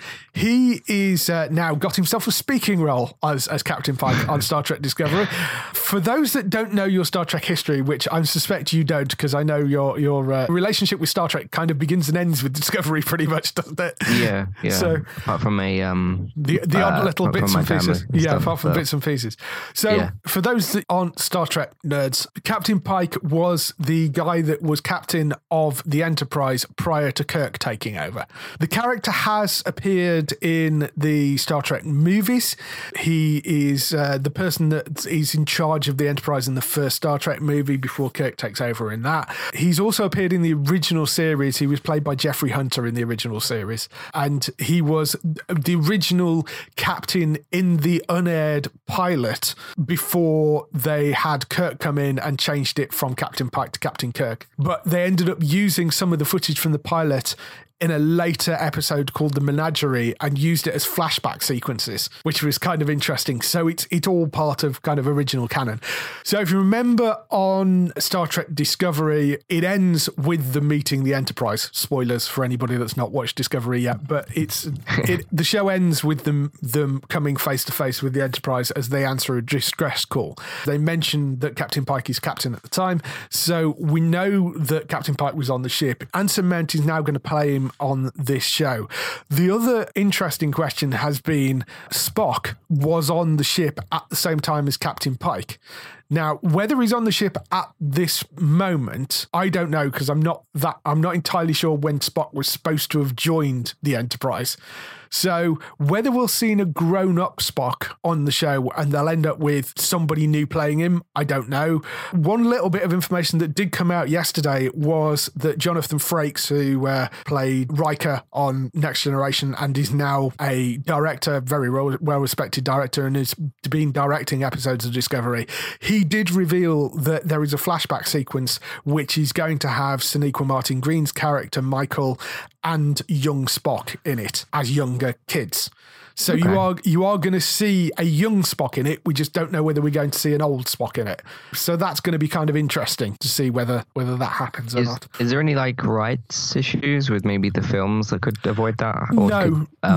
he is now got himself a speaking role as Captain Pike on Star Trek Discovery. For those that don't know your Star Trek history, which I suspect you don't, because I know your relationship with Star Trek kind of begins and ends with Discovery pretty much, doesn't it? Yeah. So apart from the odd little bits and pieces. Apart from bits and pieces. So for those that aren't Star Trek nerds, Captain Pike was the guy that was captain of the Enterprise prior to Kirk taking over. The character has appeared in the Star Trek movies. He is the person that is in charge of the Enterprise in the first Star Trek movie before Kirk takes over in that. He's also appeared in the original series. He was played by Jeffrey Hunter in the original series. And he was the original captain in the unaired pilot before they had Kirk come in and changed it from Captain Pike to Captain Kirk. But they ended up using some of the footage from the pilot in a later episode called The Menagerie and used it as flashback sequences, which was kind of interesting. So it's all part of kind of original canon. So if you remember on Star Trek Discovery, it ends with them meeting the Enterprise. Spoilers for anybody that's not watched Discovery yet, but the show ends with them coming face to face with the Enterprise as they answer a distress call. They mention that Captain Pike is captain at the time, so we know that Captain Pike was on the ship. Anson Mount is now going to play him on this show. The other interesting question has been Spock was on the ship at the same time as Captain Pike. Now, whether he's on the ship at this moment, I don't know, because I'm not entirely sure when Spock was supposed to have joined the Enterprise. So whether we'll see a grown-up Spock on the show and they'll end up with somebody new playing him, I don't know. One little bit of information that did come out yesterday was that Jonathan Frakes, who played Riker on Next Generation and is now a director, very well-respected director, and has been directing episodes of Discovery, he did reveal that there is a flashback sequence which is going to have Sonequa Martin Green's character, Michael, and young Spock in it as younger kids. So you are going to see a young Spock in it. We just don't know whether we're going to see an old Spock in it. So that's going to be kind of interesting to see whether that happens or not. Is there any rights issues with maybe the films that could avoid that? No.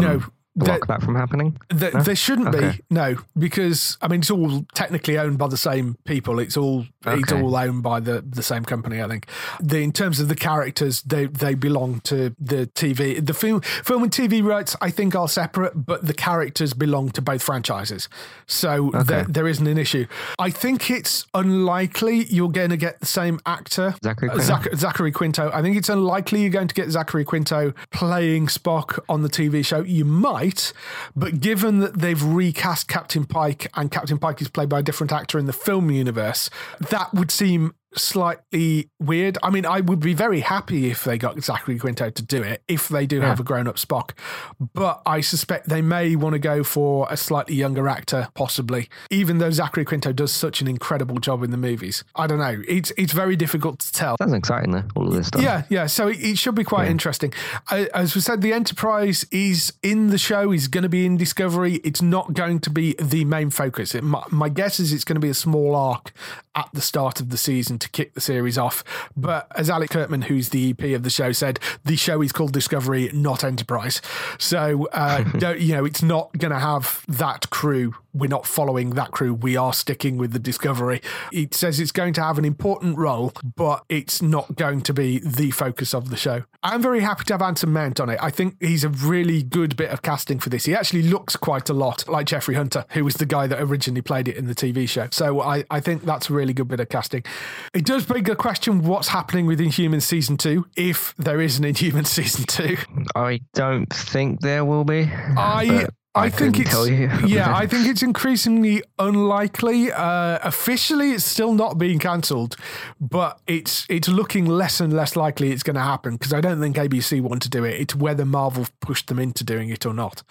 block that from happening? No? There shouldn't Okay. be, no, because I mean it's all technically owned by the same people. It's all owned by the same company. I think. In terms of the characters, they belong to the TV. The film and TV rights I think are separate, but the characters belong to both franchises. So there isn't an issue. I think it's unlikely you're going to get the same actor, Zachary Quinto. I think it's unlikely you're going to get Zachary Quinto playing Spock on the TV show. You might, but given that they've recast Captain Pike and Captain Pike is played by a different actor in the film universe, that would seem slightly weird. I mean, I would be very happy if they got Zachary Quinto to do it, if they do have a grown-up Spock. But I suspect they may want to go for a slightly younger actor, possibly, even though Zachary Quinto does such an incredible job in the movies. I don't know. It's very difficult to tell. Sounds exciting, though, all of this stuff. Yeah. So it should be quite interesting. As we said, the Enterprise is in the show, is going to be in Discovery. It's not going to be the main focus. My guess is it's going to be a small arc at the start of the season to kick the series off. But as Alex Kurtzman, who's the EP of the show, said, the show is called Discovery, not Enterprise. So, it's not going to have that crew. We're not following that crew. We are sticking with the Discovery. It says it's going to have an important role, but it's not going to be the focus of the show. I'm very happy to have Anson Mount on it. I think he's a really good bit of casting for this. He actually looks quite a lot like Jeffrey Hunter, who was the guy that originally played it in the TV show. So I think that's a really good bit of casting. It does beg the question, what's happening with Inhumans Season 2, if there is an Inhumans Season 2? I don't think there will be. I think it's tell you. I think it's increasingly unlikely. Officially, it's still not being cancelled, but it's looking less and less likely it's going to happen because I don't think ABC want to do it. It's whether Marvel pushed them into doing it or not.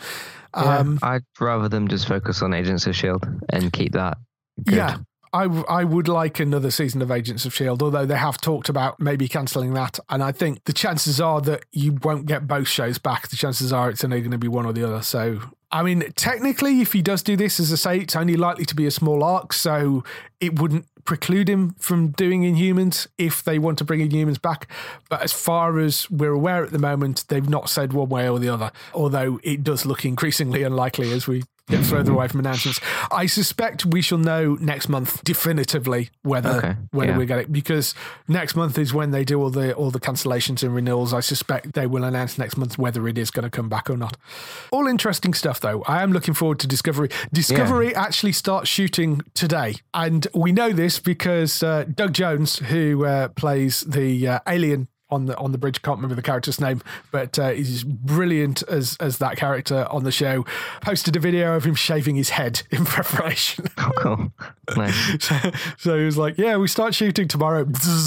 I'd rather them just focus on Agents of S.H.I.E.L.D. and keep that good. Yeah. I would like another season of Agents of S.H.I.E.L.D., although they have talked about maybe cancelling that. And I think the chances are that you won't get both shows back. The chances are it's only going to be one or the other. So, I mean, technically, if he does do this, as I say, it's only likely to be a small arc. So it wouldn't preclude him from doing Inhumans if they want to bring Inhumans back. But as far as we're aware at the moment, they've not said one way or the other, although it does look increasingly unlikely as we get further away from announcements. I suspect we shall know next month definitively whether we get it, because next month is when they do all the cancellations and renewals. I suspect they will announce next month whether it is going to come back or not. All interesting stuff, though. I am looking forward to Discovery. Discovery actually starts shooting today, and we know this because Doug Jones, who plays the alien on the bridge, can't remember the character's name, but he's brilliant as that character on the show, posted a video of him shaving his head in preparation. Oh, cool. Nice. So he was like, yeah, we start shooting tomorrow.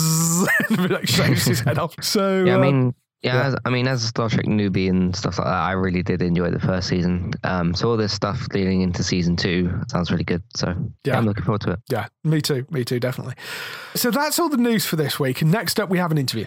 And like shaves his head off. So as a Star Trek newbie and stuff like that, I really did enjoy the first season. So all this stuff leading into season 2 sounds really good. So I'm looking forward to it. Yeah, me too, definitely. So that's all the news for this week. And next up, we have an interview.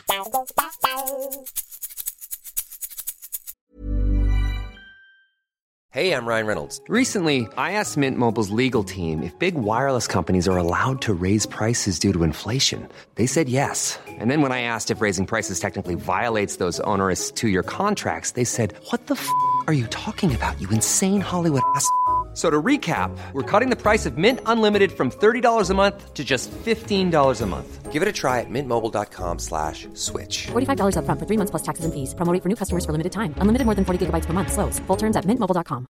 Hey, I'm Ryan Reynolds. Recently, I asked Mint Mobile's legal team if big wireless companies are allowed to raise prices due to inflation. They said yes. And then when I asked if raising prices technically violates those onerous 2-year contracts, they said, "What the f*** are you talking about, you insane Hollywood ass?" So to recap, we're cutting the price of Mint Unlimited from $30 a month to just $15 a month. Give it a try at mintmobile.com/switch. $45 up front for 3 months plus taxes and fees. Promo rate for new customers for limited time. Unlimited more than 40 gigabytes per month. Slows full terms at mintmobile.com.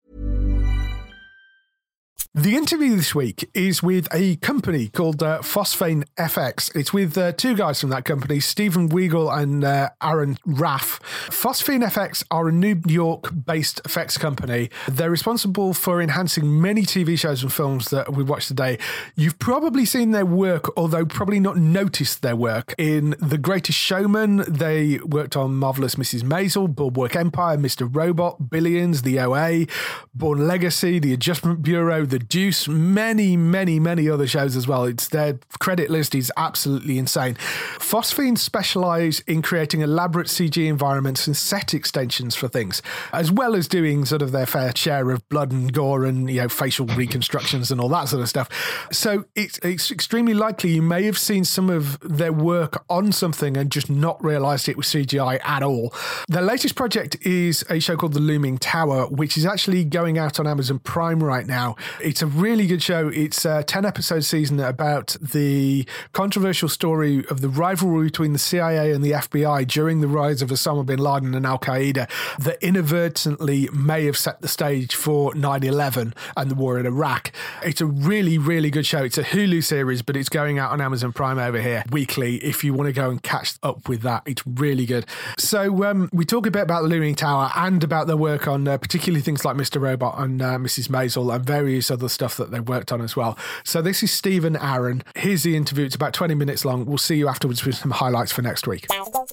The interview this week is with a company called Phosphane FX. It's with 2 guys from that company, Stephen Weigel and Aaron Raff. Phosphane FX are a New York-based effects company. They're responsible for enhancing many TV shows and films that we've watched today. You've probably seen their work, although probably not noticed their work. In The Greatest Showman, they worked on Marvelous Mrs. Maisel, Boardwalk Empire, Mr. Robot, Billions, The OA, Bourne Legacy, The Adjustment Bureau, The produce many, many, many other shows as well. Their credit list is absolutely insane. Phosphine specialise in creating elaborate CG environments and set extensions for things, as well as doing sort of their fair share of blood and gore and, you know, facial reconstructions and all that sort of stuff. So it's extremely likely you may have seen some of their work on something and just not realised it was CGI at all. Their latest project is a show called The Looming Tower, which is actually going out on Amazon Prime right now. It's a really good show. It's a 10-episode season about the controversial story of the rivalry between the CIA and the FBI during the rise of Osama bin Laden and Al-Qaeda that inadvertently may have set the stage for 9/11 and the war in Iraq. It's a really, really good show. It's a Hulu series, but it's going out on Amazon Prime over here weekly. If you want to go and catch up with that, it's really good. So we talk a bit about The Looming Tower and about their work on particularly things like Mr. Robot and Mrs. Maisel and various other stuff that they've worked on as well. So this is Steve and Aaron. Here's the interview. It's about 20 minutes long. We'll see you afterwards with some highlights for next week.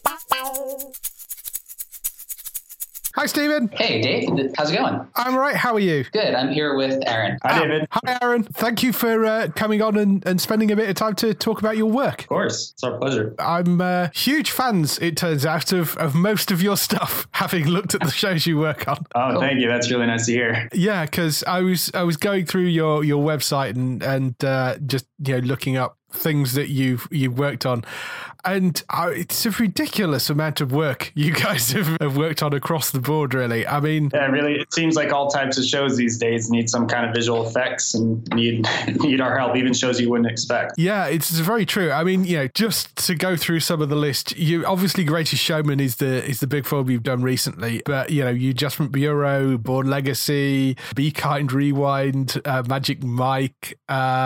Hi, Stephen. Hey, Dave. How's it going? I'm all right. How are you? Good. I'm here with Aaron. Hi, David. Hi, Aaron. Thank you for coming on and spending a bit of time to talk about your work. Of course. It's our pleasure. I'm huge fans, it turns out, of most of your stuff, having looked at the shows you work on. Oh, thank you. That's really nice to hear. Yeah, because I was going through your website and just, you know, looking up things that you've worked on. And it's a ridiculous amount of work you guys have worked on across the board, really. I mean... Yeah, really, it seems like all types of shows these days need some kind of visual effects and need our help, even shows you wouldn't expect. Yeah, it's very true. I mean, you know, just to go through some of the list, you obviously Greatest Showman is the big film you've done recently, but, you know, You Adjustment Bureau, Born Legacy, Be Kind Rewind, Magic Mike,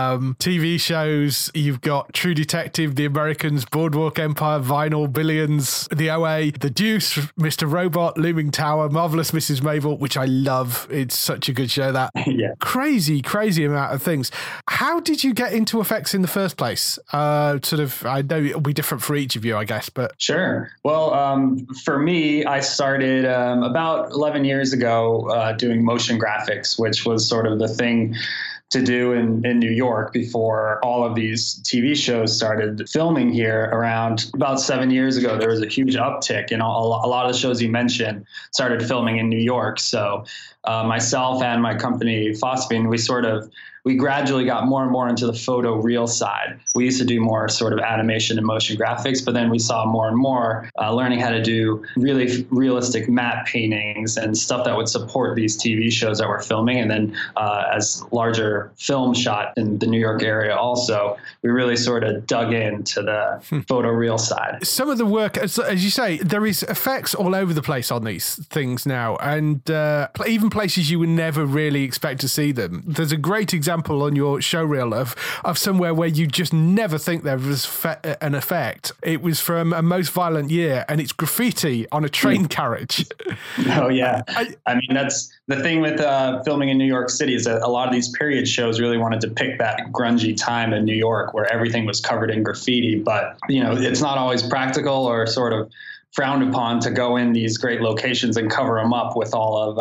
TV shows, you've got True Detective, The Americans, Boardwalk Empire, Vinyl, Billions, The OA, The Deuce, Mr. Robot, Looming Tower, Marvelous Mrs. Maisel, which I love. It's such a good show, that. Yeah. Crazy amount of things. How did you get into effects in the first place? Sort of, I know it'll be different for each of you, I guess, but... Sure. Well, for me, I started about 11 years ago doing motion graphics, which was sort of the thing to do in New York before all of these TV shows started filming here. Around about 7 years ago, there was a huge uptick in a lot of the shows you mentioned started filming in New York. So myself and my company Phosphine, we gradually got more and more into the photo reel side. We used to do more sort of animation and motion graphics, but then we saw more and more learning how to do really realistic matte paintings and stuff that would support these TV shows that we're filming. And then as larger film shot in the New York area also, we really sort of dug into the photo reel side. Some of the work, as you say, there is effects all over the place on these things now, and even places you would never really expect to see them. There's a great example on your show reel of somewhere where you just never think there was an effect. It was from A Most Violent Year, and it's graffiti on a train carriage. Oh, yeah. I mean, that's the thing with filming in New York City, is that a lot of these period shows really wanted to pick that grungy time in New York where everything was covered in graffiti. But, you know, it's not always practical or sort of frowned upon to go in these great locations and cover them up with all of,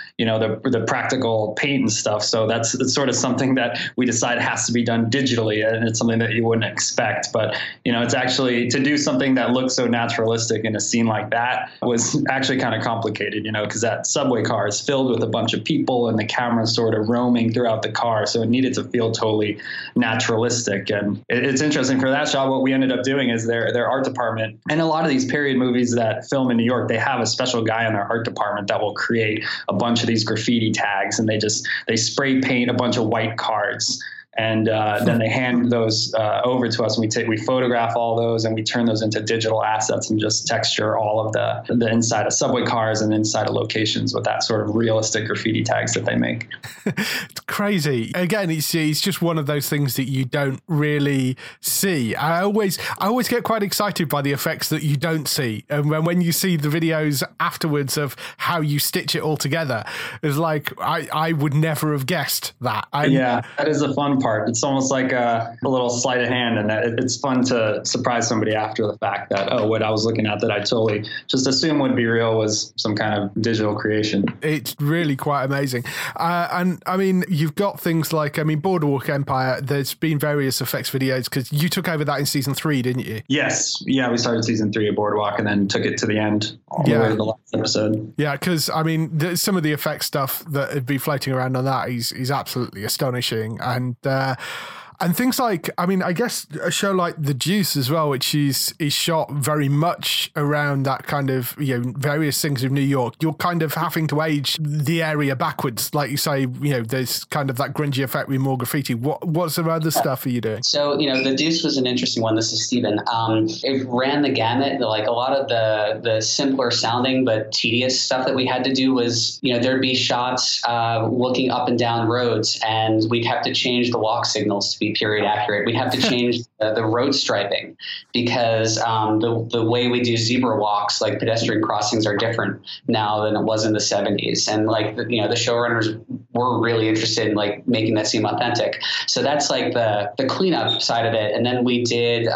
the practical paint and stuff. So it's sort of something that we decide has to be done digitally, and it's something that you wouldn't expect. But, you know, it's actually, to do something that looks so naturalistic in a scene like that was actually kind of complicated, you know, because that subway car is filled with a bunch of people and the camera's sort of roaming throughout the car. So it needed to feel totally naturalistic. And it's interesting for that shot, what we ended up doing is their art department, and a lot of these period movies that film in New York, they have a special guy in their art department that will create a bunch of these graffiti tags, and they spray paint a bunch of white cards. And then they hand those over to us, and we photograph all those, and we turn those into digital assets and just texture all of the inside of subway cars and inside of locations with that sort of realistic graffiti tags that they make. It's crazy. Again, it's just one of those things that you don't really see. I always get quite excited by the effects that you don't see, and when you see the videos afterwards of how you stitch it all together, it's like I would never have guessed that. Yeah, that is a fun part. It's almost like a little sleight of hand, and that it's fun to surprise somebody after the fact that, oh, what I was looking at that I totally just assumed would be real was some kind of digital creation. It's really quite amazing. And I mean, you've got things like, Boardwalk Empire, there's been various effects videos because you took over that in season 3, didn't you? Yes. Yeah, we started season 3 of Boardwalk and then took it to the end, all the way to the last episode. Yeah, because some of the effects stuff that would be floating around on that is absolutely astonishing. And things like, I guess a show like The Deuce as well, which is shot very much around that kind of, various things of New York. You're kind of having to age the area backwards. Like you say, there's kind of that grungy effect with more graffiti. What's the other stuff are you doing? So, The Deuce was an interesting one. This is Steven. It ran the gamut. Like a lot of the simpler sounding but tedious stuff that we had to do was, there'd be shots looking up and down roads, and we'd have to change the walk signals to be period accurate. We'd have to change the road striping because the way we do zebra walks, like pedestrian crossings, are different now than it was in the 70s. And like, the showrunners were really interested in like making that seem authentic. So that's like the cleanup side of it. And then we did,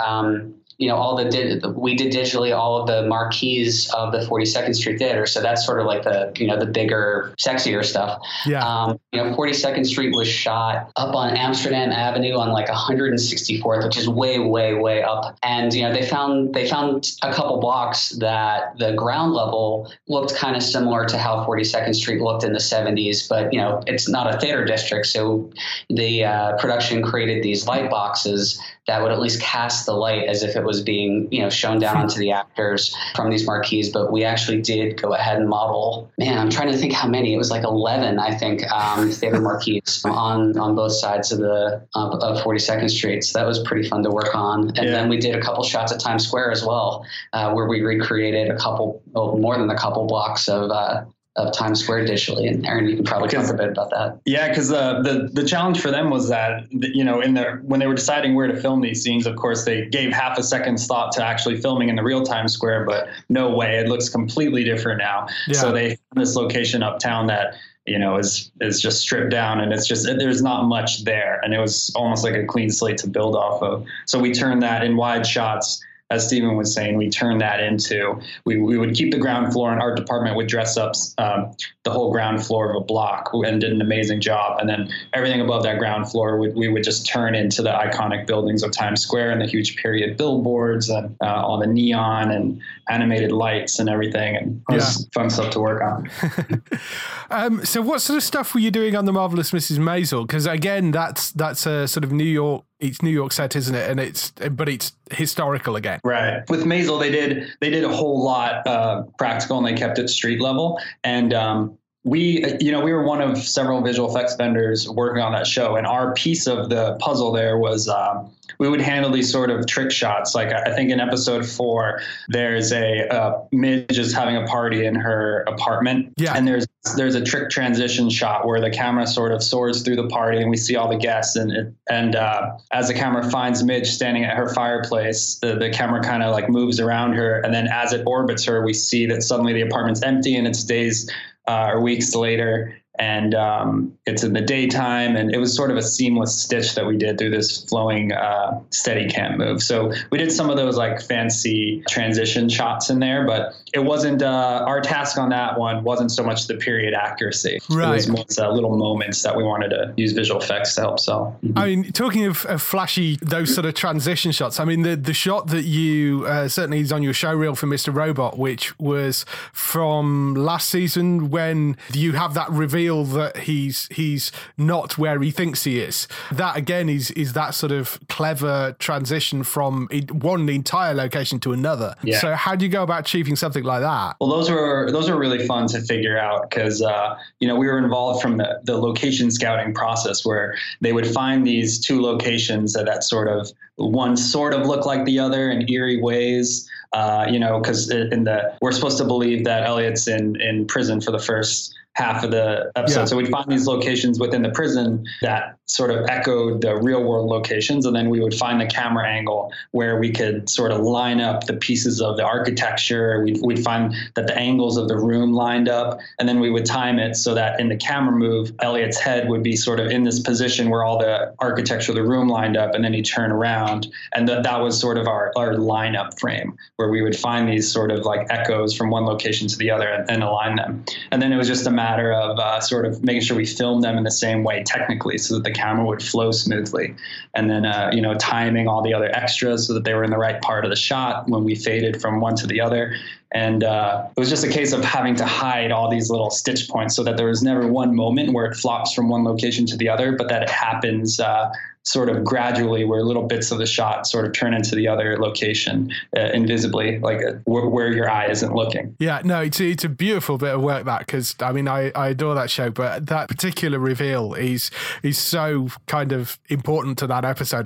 we did digitally all of the marquees of the 42nd Street Theater. So that's sort of like the bigger, sexier stuff. Yeah. 42nd Street was shot up on Amsterdam Avenue on like 164th, which is way, way, way up. And, they found a couple blocks that the ground level looked kind of similar to how 42nd Street looked in the 70s, but, it's not a theater district. So the production created these light boxes that would at least cast the light as if it was being, shown down onto the actors from these marquees. But we actually did go ahead and model, I'm trying to think how many. It was like 11, I think, theater marquees on both sides of 42nd Street. So that was pretty fun to work on. And then we did a couple shots at Times Square as well, where we recreated more than a couple blocks of Times Square digitally. And Aaron, you can probably talk a bit about that. Yeah, because the challenge for them was that, when they were deciding where to film these scenes, of course, they gave half a second's thought to actually filming in the real Times Square, but no way, it looks completely different now. Yeah. So they found this location uptown that, is just stripped down, and it's just, there's not much there. And it was almost like a clean slate to build off of. So we turned that in wide shots. As Steven was saying, we turned that into, we would keep the ground floor, and art department would dress up the whole ground floor of a block and did an amazing job. And then everything above that ground floor, we would just turn into the iconic buildings of Times Square and the huge period billboards and all the neon and animated lights and everything. And it was fun stuff to work on. So what sort of stuff were you doing on The Marvelous Mrs. Maisel? Because again, that's a sort of New York set, isn't it? And it's historical again. Right. With Maisel, they did a whole lot practical, and they kept it street level. And we were one of several visual effects vendors working on that show, and our piece of the puzzle there was we would handle these sort of trick shots. Like I think in episode 4, there's Midge is having a party in her apartment, and there's a trick transition shot where the camera sort of soars through the party, and we see all the guests, and as the camera finds Midge standing at her fireplace, the camera kind of like moves around her, and then as it orbits her, we see that suddenly the apartment's empty, and it's days or weeks later, and it's in the daytime, and it was sort of a seamless stitch that we did through this flowing steady cam move. So we did some of those like fancy transition shots in there, but it wasn't our task on that one wasn't so much the period accuracy. Right. It was more little moments that we wanted to use visual effects to help sell. I mean, talking of flashy, those sort of transition shots, I mean, the shot that you certainly is on your show reel for Mr. Robot, which was from last season when you have that reveal that he's not where he thinks he is. That again is that sort of clever transition from one entire location to another. Yeah. So how do you go about achieving something like that? Well, those were really fun to figure out because we were involved from the location scouting process where they would find these two locations that sort of one sort of look like the other in eerie ways. because we're supposed to believe that Elliot's in prison for the first half of the episode. Yeah. So we'd find these locations within the prison that sort of echoed the real world locations. And then we would find the camera angle where we could sort of line up the pieces of the architecture. We'd find that the angles of the room lined up, and then we would time it so that in the camera move, Elliot's head would be sort of in this position where all the architecture of the room lined up, and then he'd turn around. And that was sort of our lineup frame, where we would find these sort of like echoes from one location to the other and align them. And then it was just a matter of sort of making sure we filmed them in the same way technically so that the camera would flow smoothly. And then, timing all the other extras so that they were in the right part of the shot when we faded from one to the other. And it was just a case of having to hide all these little stitch points so that there was never one moment where it flops from one location to the other, but that it happens sort of gradually, where little bits of the shot sort of turn into the other location invisibly, like where your eye isn't looking. Yeah, no, it's a beautiful bit of work, that, because I mean, I adore that show, but that particular reveal is so kind of important to that episode.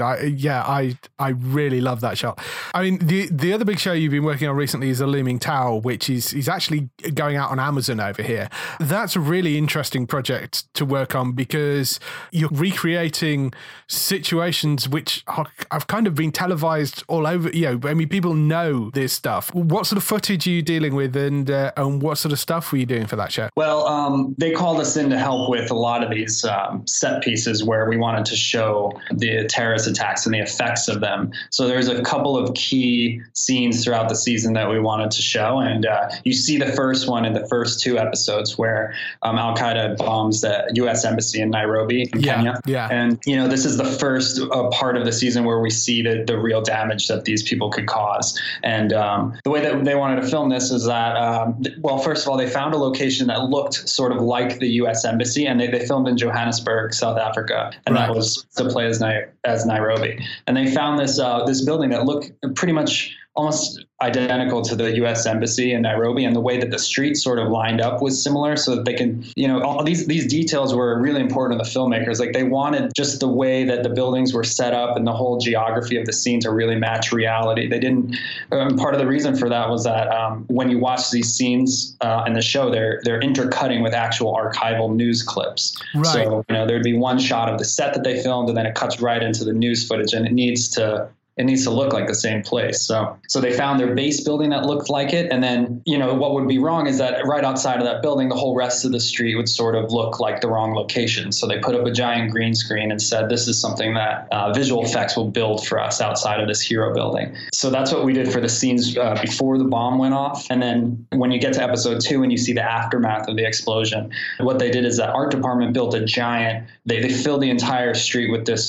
I really love that shot. I mean, the other big show you've been working on recently is The Looming Tower, which is actually going out on Amazon over here. That's a really interesting project to work on because you're recreating situations which have kind of been televised all over. I mean, people know this stuff. What sort of footage are you dealing with, and what sort of stuff were you doing for that show? Well, they called us in to help with a lot of these set pieces where we wanted to show the terrorist attacks and the effects of them. So there's a couple of key scenes throughout the season that we wanted to show. And you see the first one in the first two episodes where Al-Qaeda bombs the U.S. Embassy in Nairobi in Kenya. Yeah. And, this is the first part of the season where we see the real damage that these people could cause. And the way that they wanted to film this is that, first of all, they found a location that looked sort of like the U.S. Embassy, and they filmed in Johannesburg, South Africa, and that was to play as Nairobi. And they found this building that looked pretty much almost identical to the U.S. Embassy in Nairobi, and the way that the street sort of lined up was similar, so that they can, all these details were really important to the filmmakers. Like, they wanted just the way that the buildings were set up and the whole geography of the scene to really match reality. They didn't. Part of the reason for that was that when you watch these scenes in the show, they're intercutting with actual archival news clips. Right. So there'd be one shot of the set that they filmed, and then it cuts right into the news footage, and it needs to look like the same place. So they found their base building that looked like it. And then, what would be wrong is that right outside of that building, the whole rest of the street would sort of look like the wrong location. So they put up a giant green screen and said, this is something that visual effects will build for us outside of this hero building. So that's what we did for the scenes before the bomb went off. And then when you get to episode 2 and you see the aftermath of the explosion, what they did is that art department built a giant, they filled the entire street with this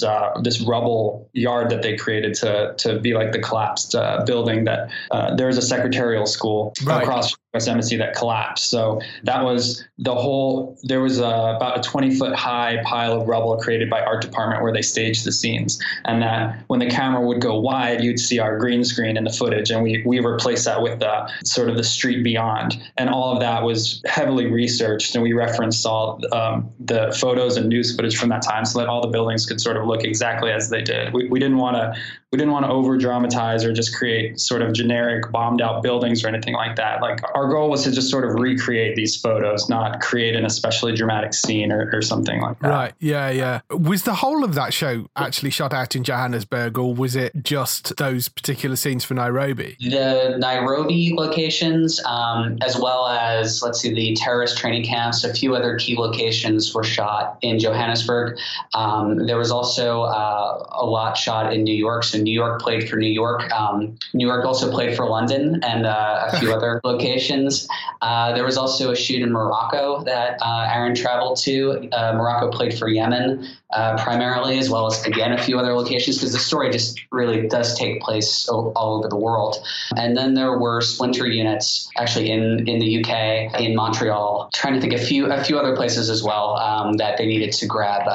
rubble yard that they created to be like the collapsed building that there was a secretarial school across the U.S. Embassy that collapsed. So that was there was about a 20-foot high pile of rubble created by art department where they staged the scenes. And that when the camera would go wide, you'd see our green screen in the footage. And we replaced that with the sort of the street beyond. And all of that was heavily researched. And we referenced all the photos and news footage from that time so that all the buildings could sort of look exactly as they did. We didn't want to over dramatize or just create sort of generic bombed out buildings or anything like that. Like, our goal was to just sort of recreate these photos, not create an especially dramatic scene or something like that. Right. Yeah. Was the whole of that show actually shot out in Johannesburg, or was it just those particular scenes for Nairobi? The Nairobi locations, as well as, the terrorist training camps, a few other key locations were shot in Johannesburg. There was also a lot shot in New York. So New York played for New York. New York also played for London and a few other locations. There was also a shoot in Morocco that Aaron traveled to. Morocco played for Yemen primarily, as well as, again, a few other locations, because the story just really does take place all over the world. And then there were splinter units actually in the UK, in Montreal, trying to think a few other places as well that they needed to grab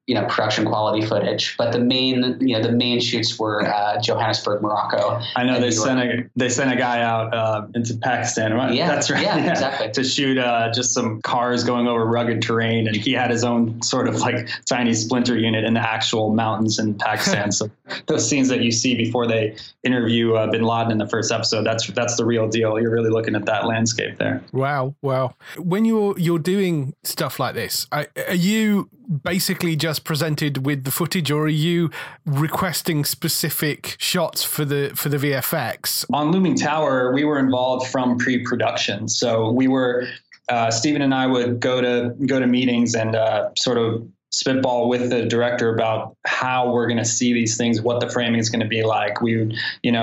production quality footage. But the main shoots were Johannesburg, Morocco. I know they sent a guy out into Pakistan. Right? Yeah, that's right. Yeah, exactly. To shoot just some cars going over rugged terrain, and he had his own sort of like tiny splinter unit in the actual mountains in Pakistan. So those scenes that you see before they interview Bin Laden in the first episode, that's the real deal. You're really looking at that landscape there. Wow. When you're doing stuff like this, are you basically just presented with the footage, or are you requesting specific shots for the VFX? On Looming Tower, we were involved from pre-production. So we were Stephen and I would go to meetings and sort of spitball with the director about how we're going to see these things, what the framing is going to be like. We would,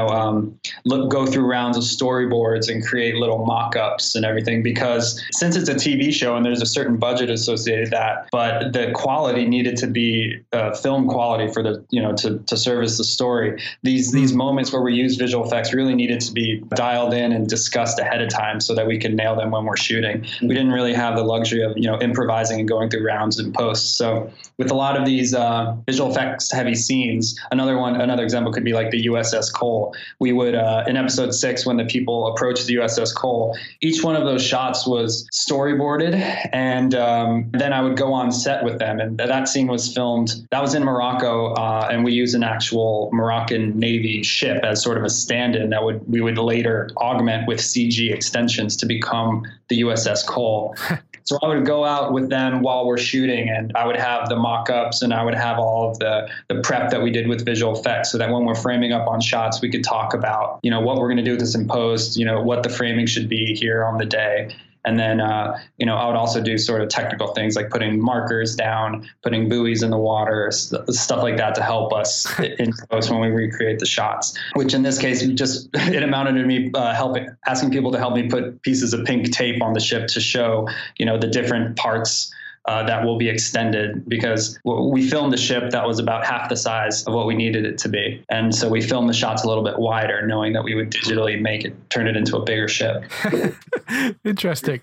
go through rounds of storyboards and create little mock-ups and everything, because since it's a TV show and there's a certain budget associated with that, but the quality needed to be film quality for the, to service the story. These moments where we use visual effects really needed to be dialed in and discussed ahead of time so that we could nail them when we're shooting. We didn't really have the luxury of, improvising and going through rounds in post. So with a lot of these visual effects heavy scenes, another example could be like the USS Cole. We would, in episode 6, when the people approached the USS Cole, each one of those shots was storyboarded, and then I would go on set with them. And that scene was filmed, that was in Morocco, and we used an actual Moroccan Navy ship as sort of a stand-in that we would later augment with CG extensions to become the USS Cole. So I would go out with them while we're shooting, and I would have the mock-ups and I would have all of the prep that we did with visual effects, so that when we're framing up on shots, we could talk about, what we're going to do with this in post, what the framing should be here on the day. And then, I would also do sort of technical things like putting markers down, putting buoys in the water, stuff like that to help us in post when we recreate the shots, which in this case, it amounted to me asking people to help me put pieces of pink tape on the ship to show, the different parts that will be extended, because we filmed the ship that was about half the size of what we needed it to be. And so we filmed the shots a little bit wider, knowing that we would digitally turn it into a bigger ship. Interesting.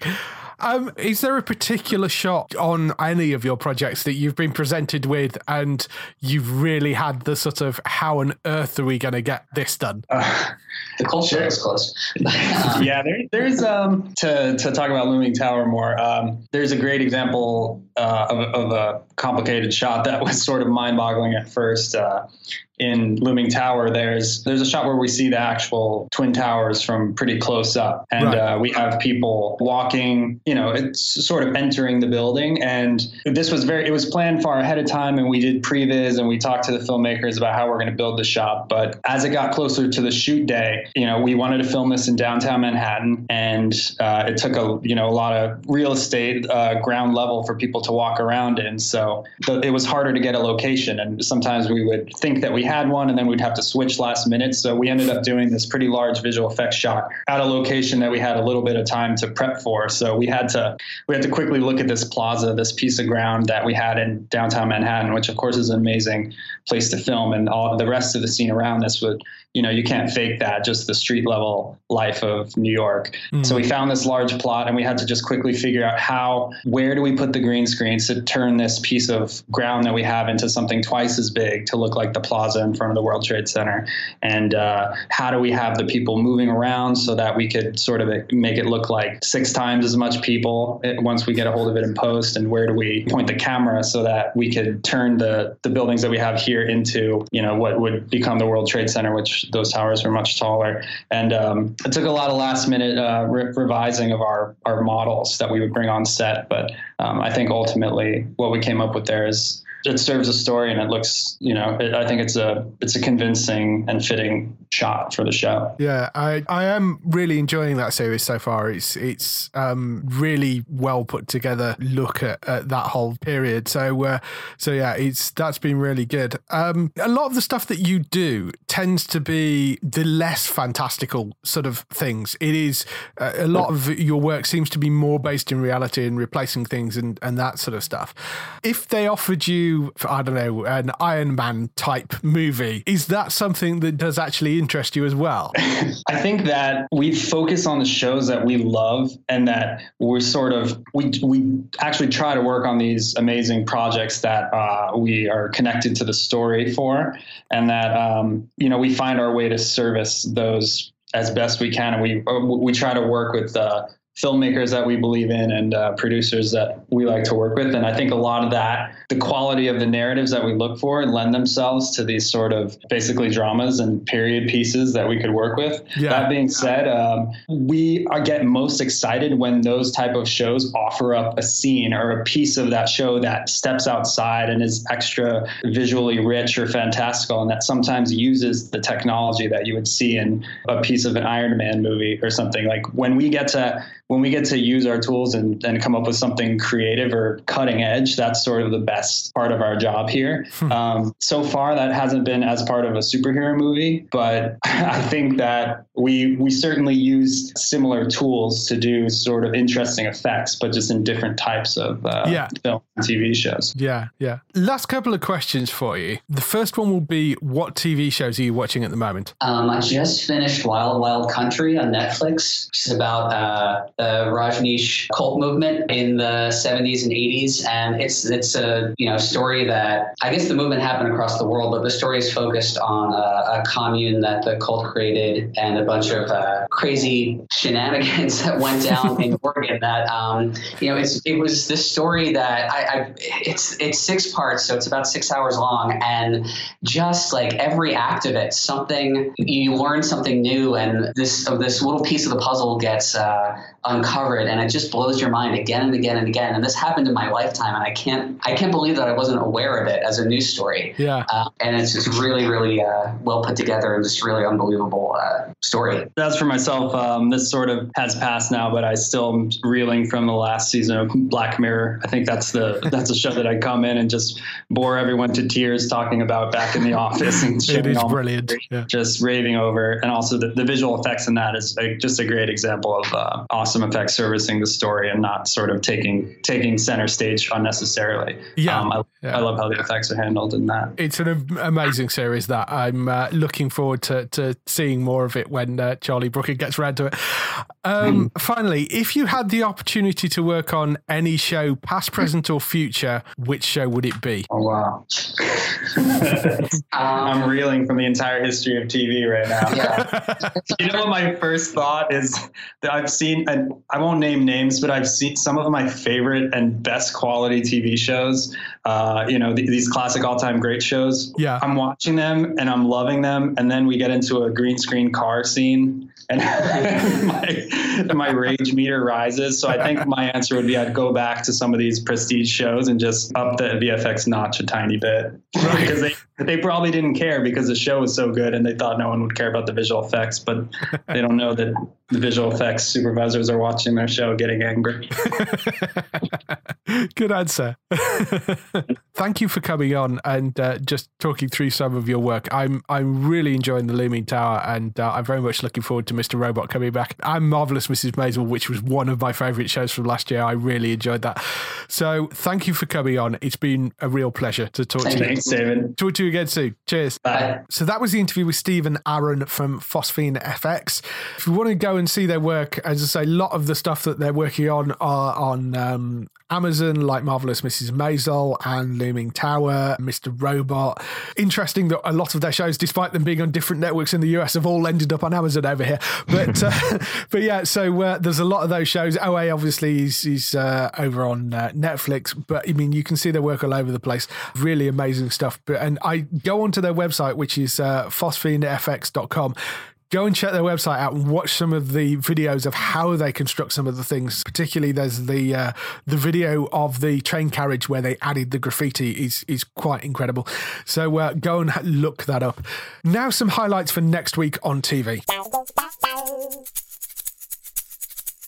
Is there a particular shot on any of your projects that you've been presented with and you've really had the sort of, how on earth are we going to get this done? The culture is close. Yeah, there's to talk about Looming Tower more. There's a great example of a complicated shot that was sort of mind-boggling at first. In Looming Tower, there's a shot where we see the actual Twin Towers from pretty close up. And we have people walking, it's sort of entering the building. And this was it was planned far ahead of time. And we did previs and we talked to the filmmakers about how we're going to build the shot. But as it got closer to the shoot day, we wanted to film this in downtown Manhattan. And it took a lot of real estate ground level for people to walk around in. So it was harder to get a location. And sometimes we would think that we had one and then we'd have to switch last minute. So we ended up doing this pretty large visual effects shot at a location that we had a little bit of time to prep for. So we had to quickly look at this plaza, this piece of ground that we had in downtown Manhattan, which of course is an amazing place to film. And all the rest of the scene around this would, you can't fake that, just the street level life of New York. Mm-hmm. So we found this large plot and we had to just quickly figure out where do we put the green screens to turn this piece of ground that we have into something twice as big to look like the plaza in front of the World Trade Center. And how do we have the people moving around so that we could sort of make it look like 6 times as much people once we get a hold of it in post? And where do we point the camera so that we could turn the buildings that we have here into, what would become the World Trade Center, which those towers were much taller. And it took a lot of last minute revising of our models that we would bring on set. But I think ultimately what we came up with there is it serves a story, and it looks, I think it's a convincing and fitting shot for the show. Yeah, I am really enjoying that series so far. It's really well put together look at that whole period. So yeah, that's been really good. A lot of the stuff that you do tends to be the less fantastical sort of things. It is a lot of your work seems to be more based in reality and replacing things and that sort of stuff. If they offered you do, I don't know, an Iron Man type movie, is that something that does actually interest you as well? I think that we focus on the shows that we love, and that we're we actually try to work on these amazing projects that we are connected to the story for, and that we find our way to service those as best we can, and we try to work with filmmakers that we believe in and producers that we like to work with. And I think a lot of that, the quality of the narratives that we look for, lend themselves to these sort of basically dramas and period pieces that we could work with. Yeah. That being said, we get most excited when those type of shows offer up a scene or a piece of that show that steps outside and is extra visually rich or fantastical, and that sometimes uses the technology that you would see in a piece of an Iron Man movie or something. Like when we get to use our tools and come up with something creative or cutting edge, that's sort of the best part of our job here. So far, that hasn't been as part of a superhero movie, but I think that we certainly use similar tools to do sort of interesting effects, but just in different types of film and TV shows. Yeah. Last couple of questions for you. The first one will be, what TV shows are you watching at the moment? I just finished Wild Wild Country on Netflix, which is about the Rajneesh cult movement in the 70s and 80s. And it's a story that, I guess the movement happened across the world, but the story is focused on a commune that the cult created and a bunch of crazy shenanigans that went down in Oregon. That it was this story that it's 6 parts, so it's about 6 hours long, and just like every act of it, you learn something new, and this little piece of the puzzle gets uncovered, and it just blows your mind again and again and again. And this happened in my lifetime, and I can't believe that I wasn't aware of it as a news story. Yeah. And it's just really, really well put together and just really unbelievable story. As for myself, this sort of has passed now, but I still am reeling from the last season of Black Mirror. I think that's a show that I come in and just bore everyone to tears talking about back in the office. And it is brilliant. Just raving over. And also the visual effects in that is just a great example of awesome effects servicing the story and not sort of taking center stage unnecessarily. I love how the effects are handled in that. It's an amazing series that I'm looking forward to seeing more of it when Charlie Brooker gets around to it. Finally, if you had the opportunity to work on any show, past, present or future, which show would it be? Oh, wow. I'm reeling from the entire history of TV right now. Yeah. You know what my first thought is? That I've seen, and I won't name names, but I've seen some of my favorite and best quality TV shows, these classic all-time great shows. Yeah. I'm watching them and I'm loving them, and then we get into a green screen car scene and my rage meter rises. So I think my answer would be I'd go back to some of these prestige shows and just up the VFX notch a tiny bit. Right. Because they probably didn't care because the show was so good and they thought no one would care about the visual effects, but they don't know that the visual effects supervisors are watching their show getting angry. Good answer. Thank you for coming on and just talking through some of your work. I'm really enjoying The Looming Tower, and I'm very much looking forward to Mr. Robot coming back. And Marvelous Mrs. Maisel, which was one of my favourite shows from last year. I really enjoyed that. So thank you for coming on. It's been a real pleasure to talk to you. Thanks, David. Talk to you again soon. Cheers. Bye. So that was the interview with Steve and Aaron from Phosphene FX. If you want to go and see their work, as I say, a lot of the stuff that they're working on are on Amazon, like Marvelous Mrs. Maisel and Looming Tower, Mr. Robot. Interesting that a lot of their shows, despite them being on different networks in the US, have all ended up on Amazon over here. But yeah, so there's a lot of those shows. OA obviously is over on Netflix, but I mean, you can see their work all over the place. Really amazing stuff. And I go onto their website, which is phosphenefx.com. Go and check their website out and watch some of the videos of how they construct some of the things. Particularly, there's the video of the train carriage where they added the graffiti is quite incredible. So go and look that up. Now some highlights for next week on TV.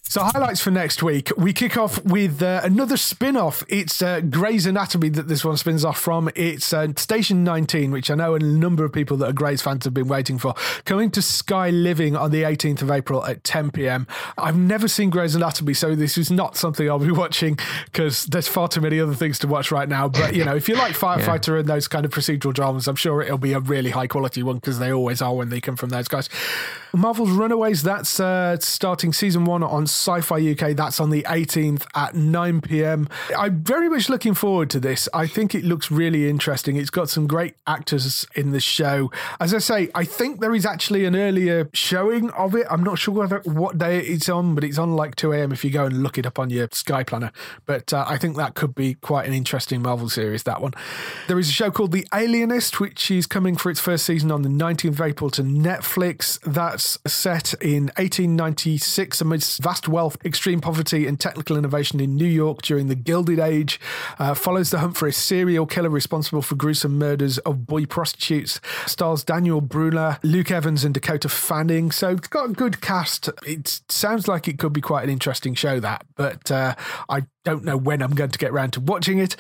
So highlights for next week. We kick off with another spin-off. It's Grey's Anatomy that this one spins off from. It's Station 19, which I know a number of people that are Grey's fans have been waiting for, coming to Sky Living on the 18th of April at 10 p.m. I've never seen Grey's Anatomy, so this is not something I'll be watching because there's far too many other things to watch right now. But, you know, if you like Firefighter and those kind of procedural dramas, I'm sure it'll be a really high-quality one because they always are when they come from those guys. Marvel's Runaways, that's starting season 1 on Sci-Fi UK. That's on the 18th at 9 p.m. I'm very much looking forward to this. I think it looks really interesting. It's got some great actors in the show. As I say, I think there is actually an earlier showing of it. I'm not sure what day it's on, but it's on like 2 a.m. if you go and look it up on your Sky Planner. But I think that could be quite an interesting Marvel series, that one. There is a show called The Alienist, which is coming for its first season on the 19th of April to Netflix. That's set in 1896 amidst vast wealth, extreme poverty and technical innovation in New York during the Gilded Age. Follows the hunt for a serial killer responsible for gruesome murders of boy prostitutes. Stars Daniel Bruner, Luke Evans and Dakota Fanning. So it's got a good cast. It sounds like it could be quite an interesting show, that. But I don't know when I'm going to get around to watching it.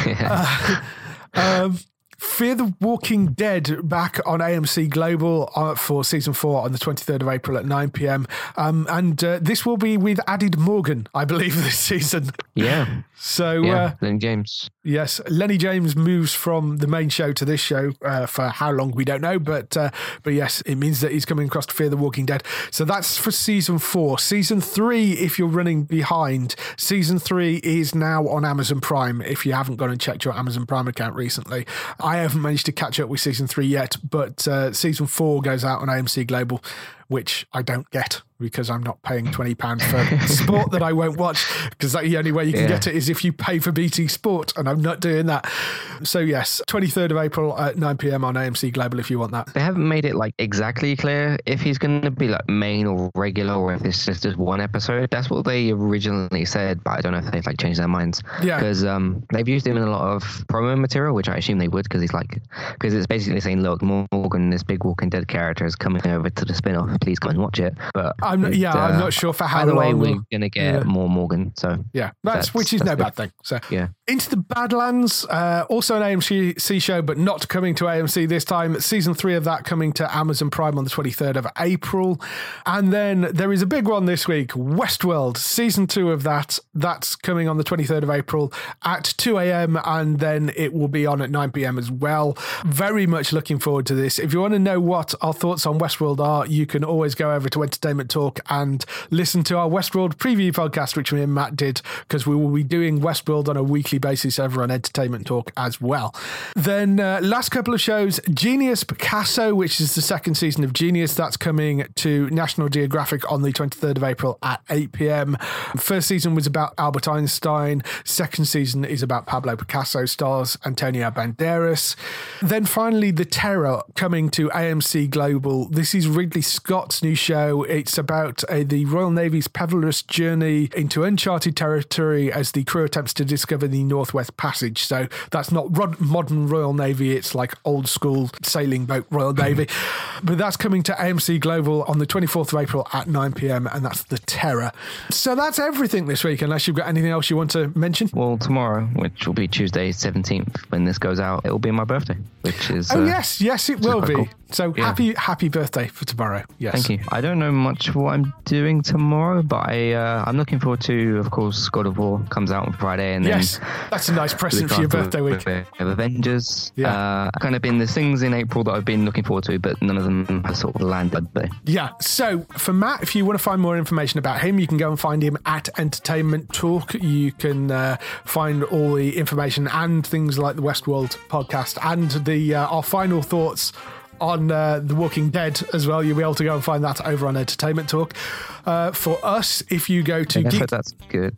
Fear the Walking Dead back on AMC Global for season 4 on the 23rd of April at 9 p.m. And this will be with added Morgan, I believe, this season. Yeah. So Lenny James. Yes, Lenny James moves from the main show to this show for how long we don't know, but yes, it means that he's coming across to Fear the Walking Dead. So that's for season 4. Season 3, if you're running behind, season 3 is now on Amazon Prime. If you haven't gone and checked your Amazon Prime account recently, I haven't managed to catch up with season 3 yet, but season 4 goes out on AMC Global, which I don't get because I'm not paying £20 for sport that I won't watch, because the only way you can get it is if you pay for BT Sport, and I'm not doing that. So yes, 23rd of April at 9 p.m. on AMC Global if you want that. They haven't made it like exactly clear if he's going to be like main or regular, or if it's just one episode. That's what they originally said, but I don't know if they've like changed their minds. Yeah, because they've used him in a lot of promo material, which I assume they would, because it's basically saying, look, Morgan, this big Walking Dead character, is coming over to the spin-off. Please come and watch it. But I'm not sure for how either long. Either way, we're going to get more Morgan. So which is no bad thing. So Into the Badlands, also an AMC show, but not coming to AMC this time. Season 3 of that coming to Amazon Prime on the 23rd of April. And then there is a big one this week, Westworld, season 2 of that. That's coming on the 23rd of April at 2 a.m. and then it will be on at 9 p.m. as well. Very much looking forward to this. If you want to know what our thoughts on Westworld are, you can always go over to Entertainment Talk and listen to our Westworld preview podcast, which me and Matt did, because we will be doing Westworld on a weekly basis over on Entertainment Talk as well. Then last couple of shows, Genius Picasso, which is the second season of Genius. That's coming to National Geographic on the 23rd of April at 8 p.m. First season was about Albert Einstein. Second season is about Pablo Picasso, stars Antonio Banderas. Then finally, The Terror, coming to AMC Global. This is Ridley Scott's new show. It's about the Royal Navy's perilous journey into uncharted territory as the crew attempts to discover the Northwest Passage. So that's not modern Royal Navy, it's like old school sailing boat Royal Navy. But that's coming to AMC Global on the 24th of April at 9 p.m. and that's The Terror. So that's everything this week, unless you've got anything else you want to mention. Well, tomorrow, which will be Tuesday 17th, when this goes out, it will be my birthday, which is... yes, it will be. Cool. So happy birthday for tomorrow. Yes. Thank you. I don't know much of what I'm doing tomorrow, but I'm looking forward to, of course, God of War comes out on Friday, and then that's a nice present for your birthday week. Of Avengers. Kind of been the things in April that I've been looking forward to, but none of them have sort of landed. Yeah. So for Matt, if you want to find more information about him, you can go and find him at Entertainment Talk. You can find all the information and things like the Westworld podcast and the our final thoughts on The Walking Dead as well. You'll be able to go and find that over on Entertainment Talk. For us, if you go to that's good.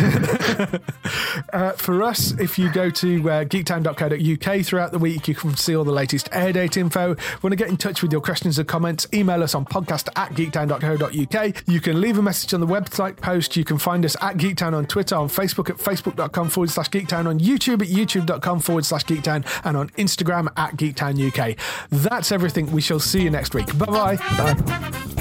For us, if you go to geektown.co.uk throughout the week, you can see all the latest air date info. Want to get in touch with your questions or comments, email us on podcast@geektown.co.uk. You can leave a message on the website post. You can find us at Geektown on Twitter, on Facebook at facebook.com/Geektown, on YouTube at youtube.com/Geektown, and on Instagram at Geektown UK. That's everything. We shall see you next week. Bye-bye. Bye.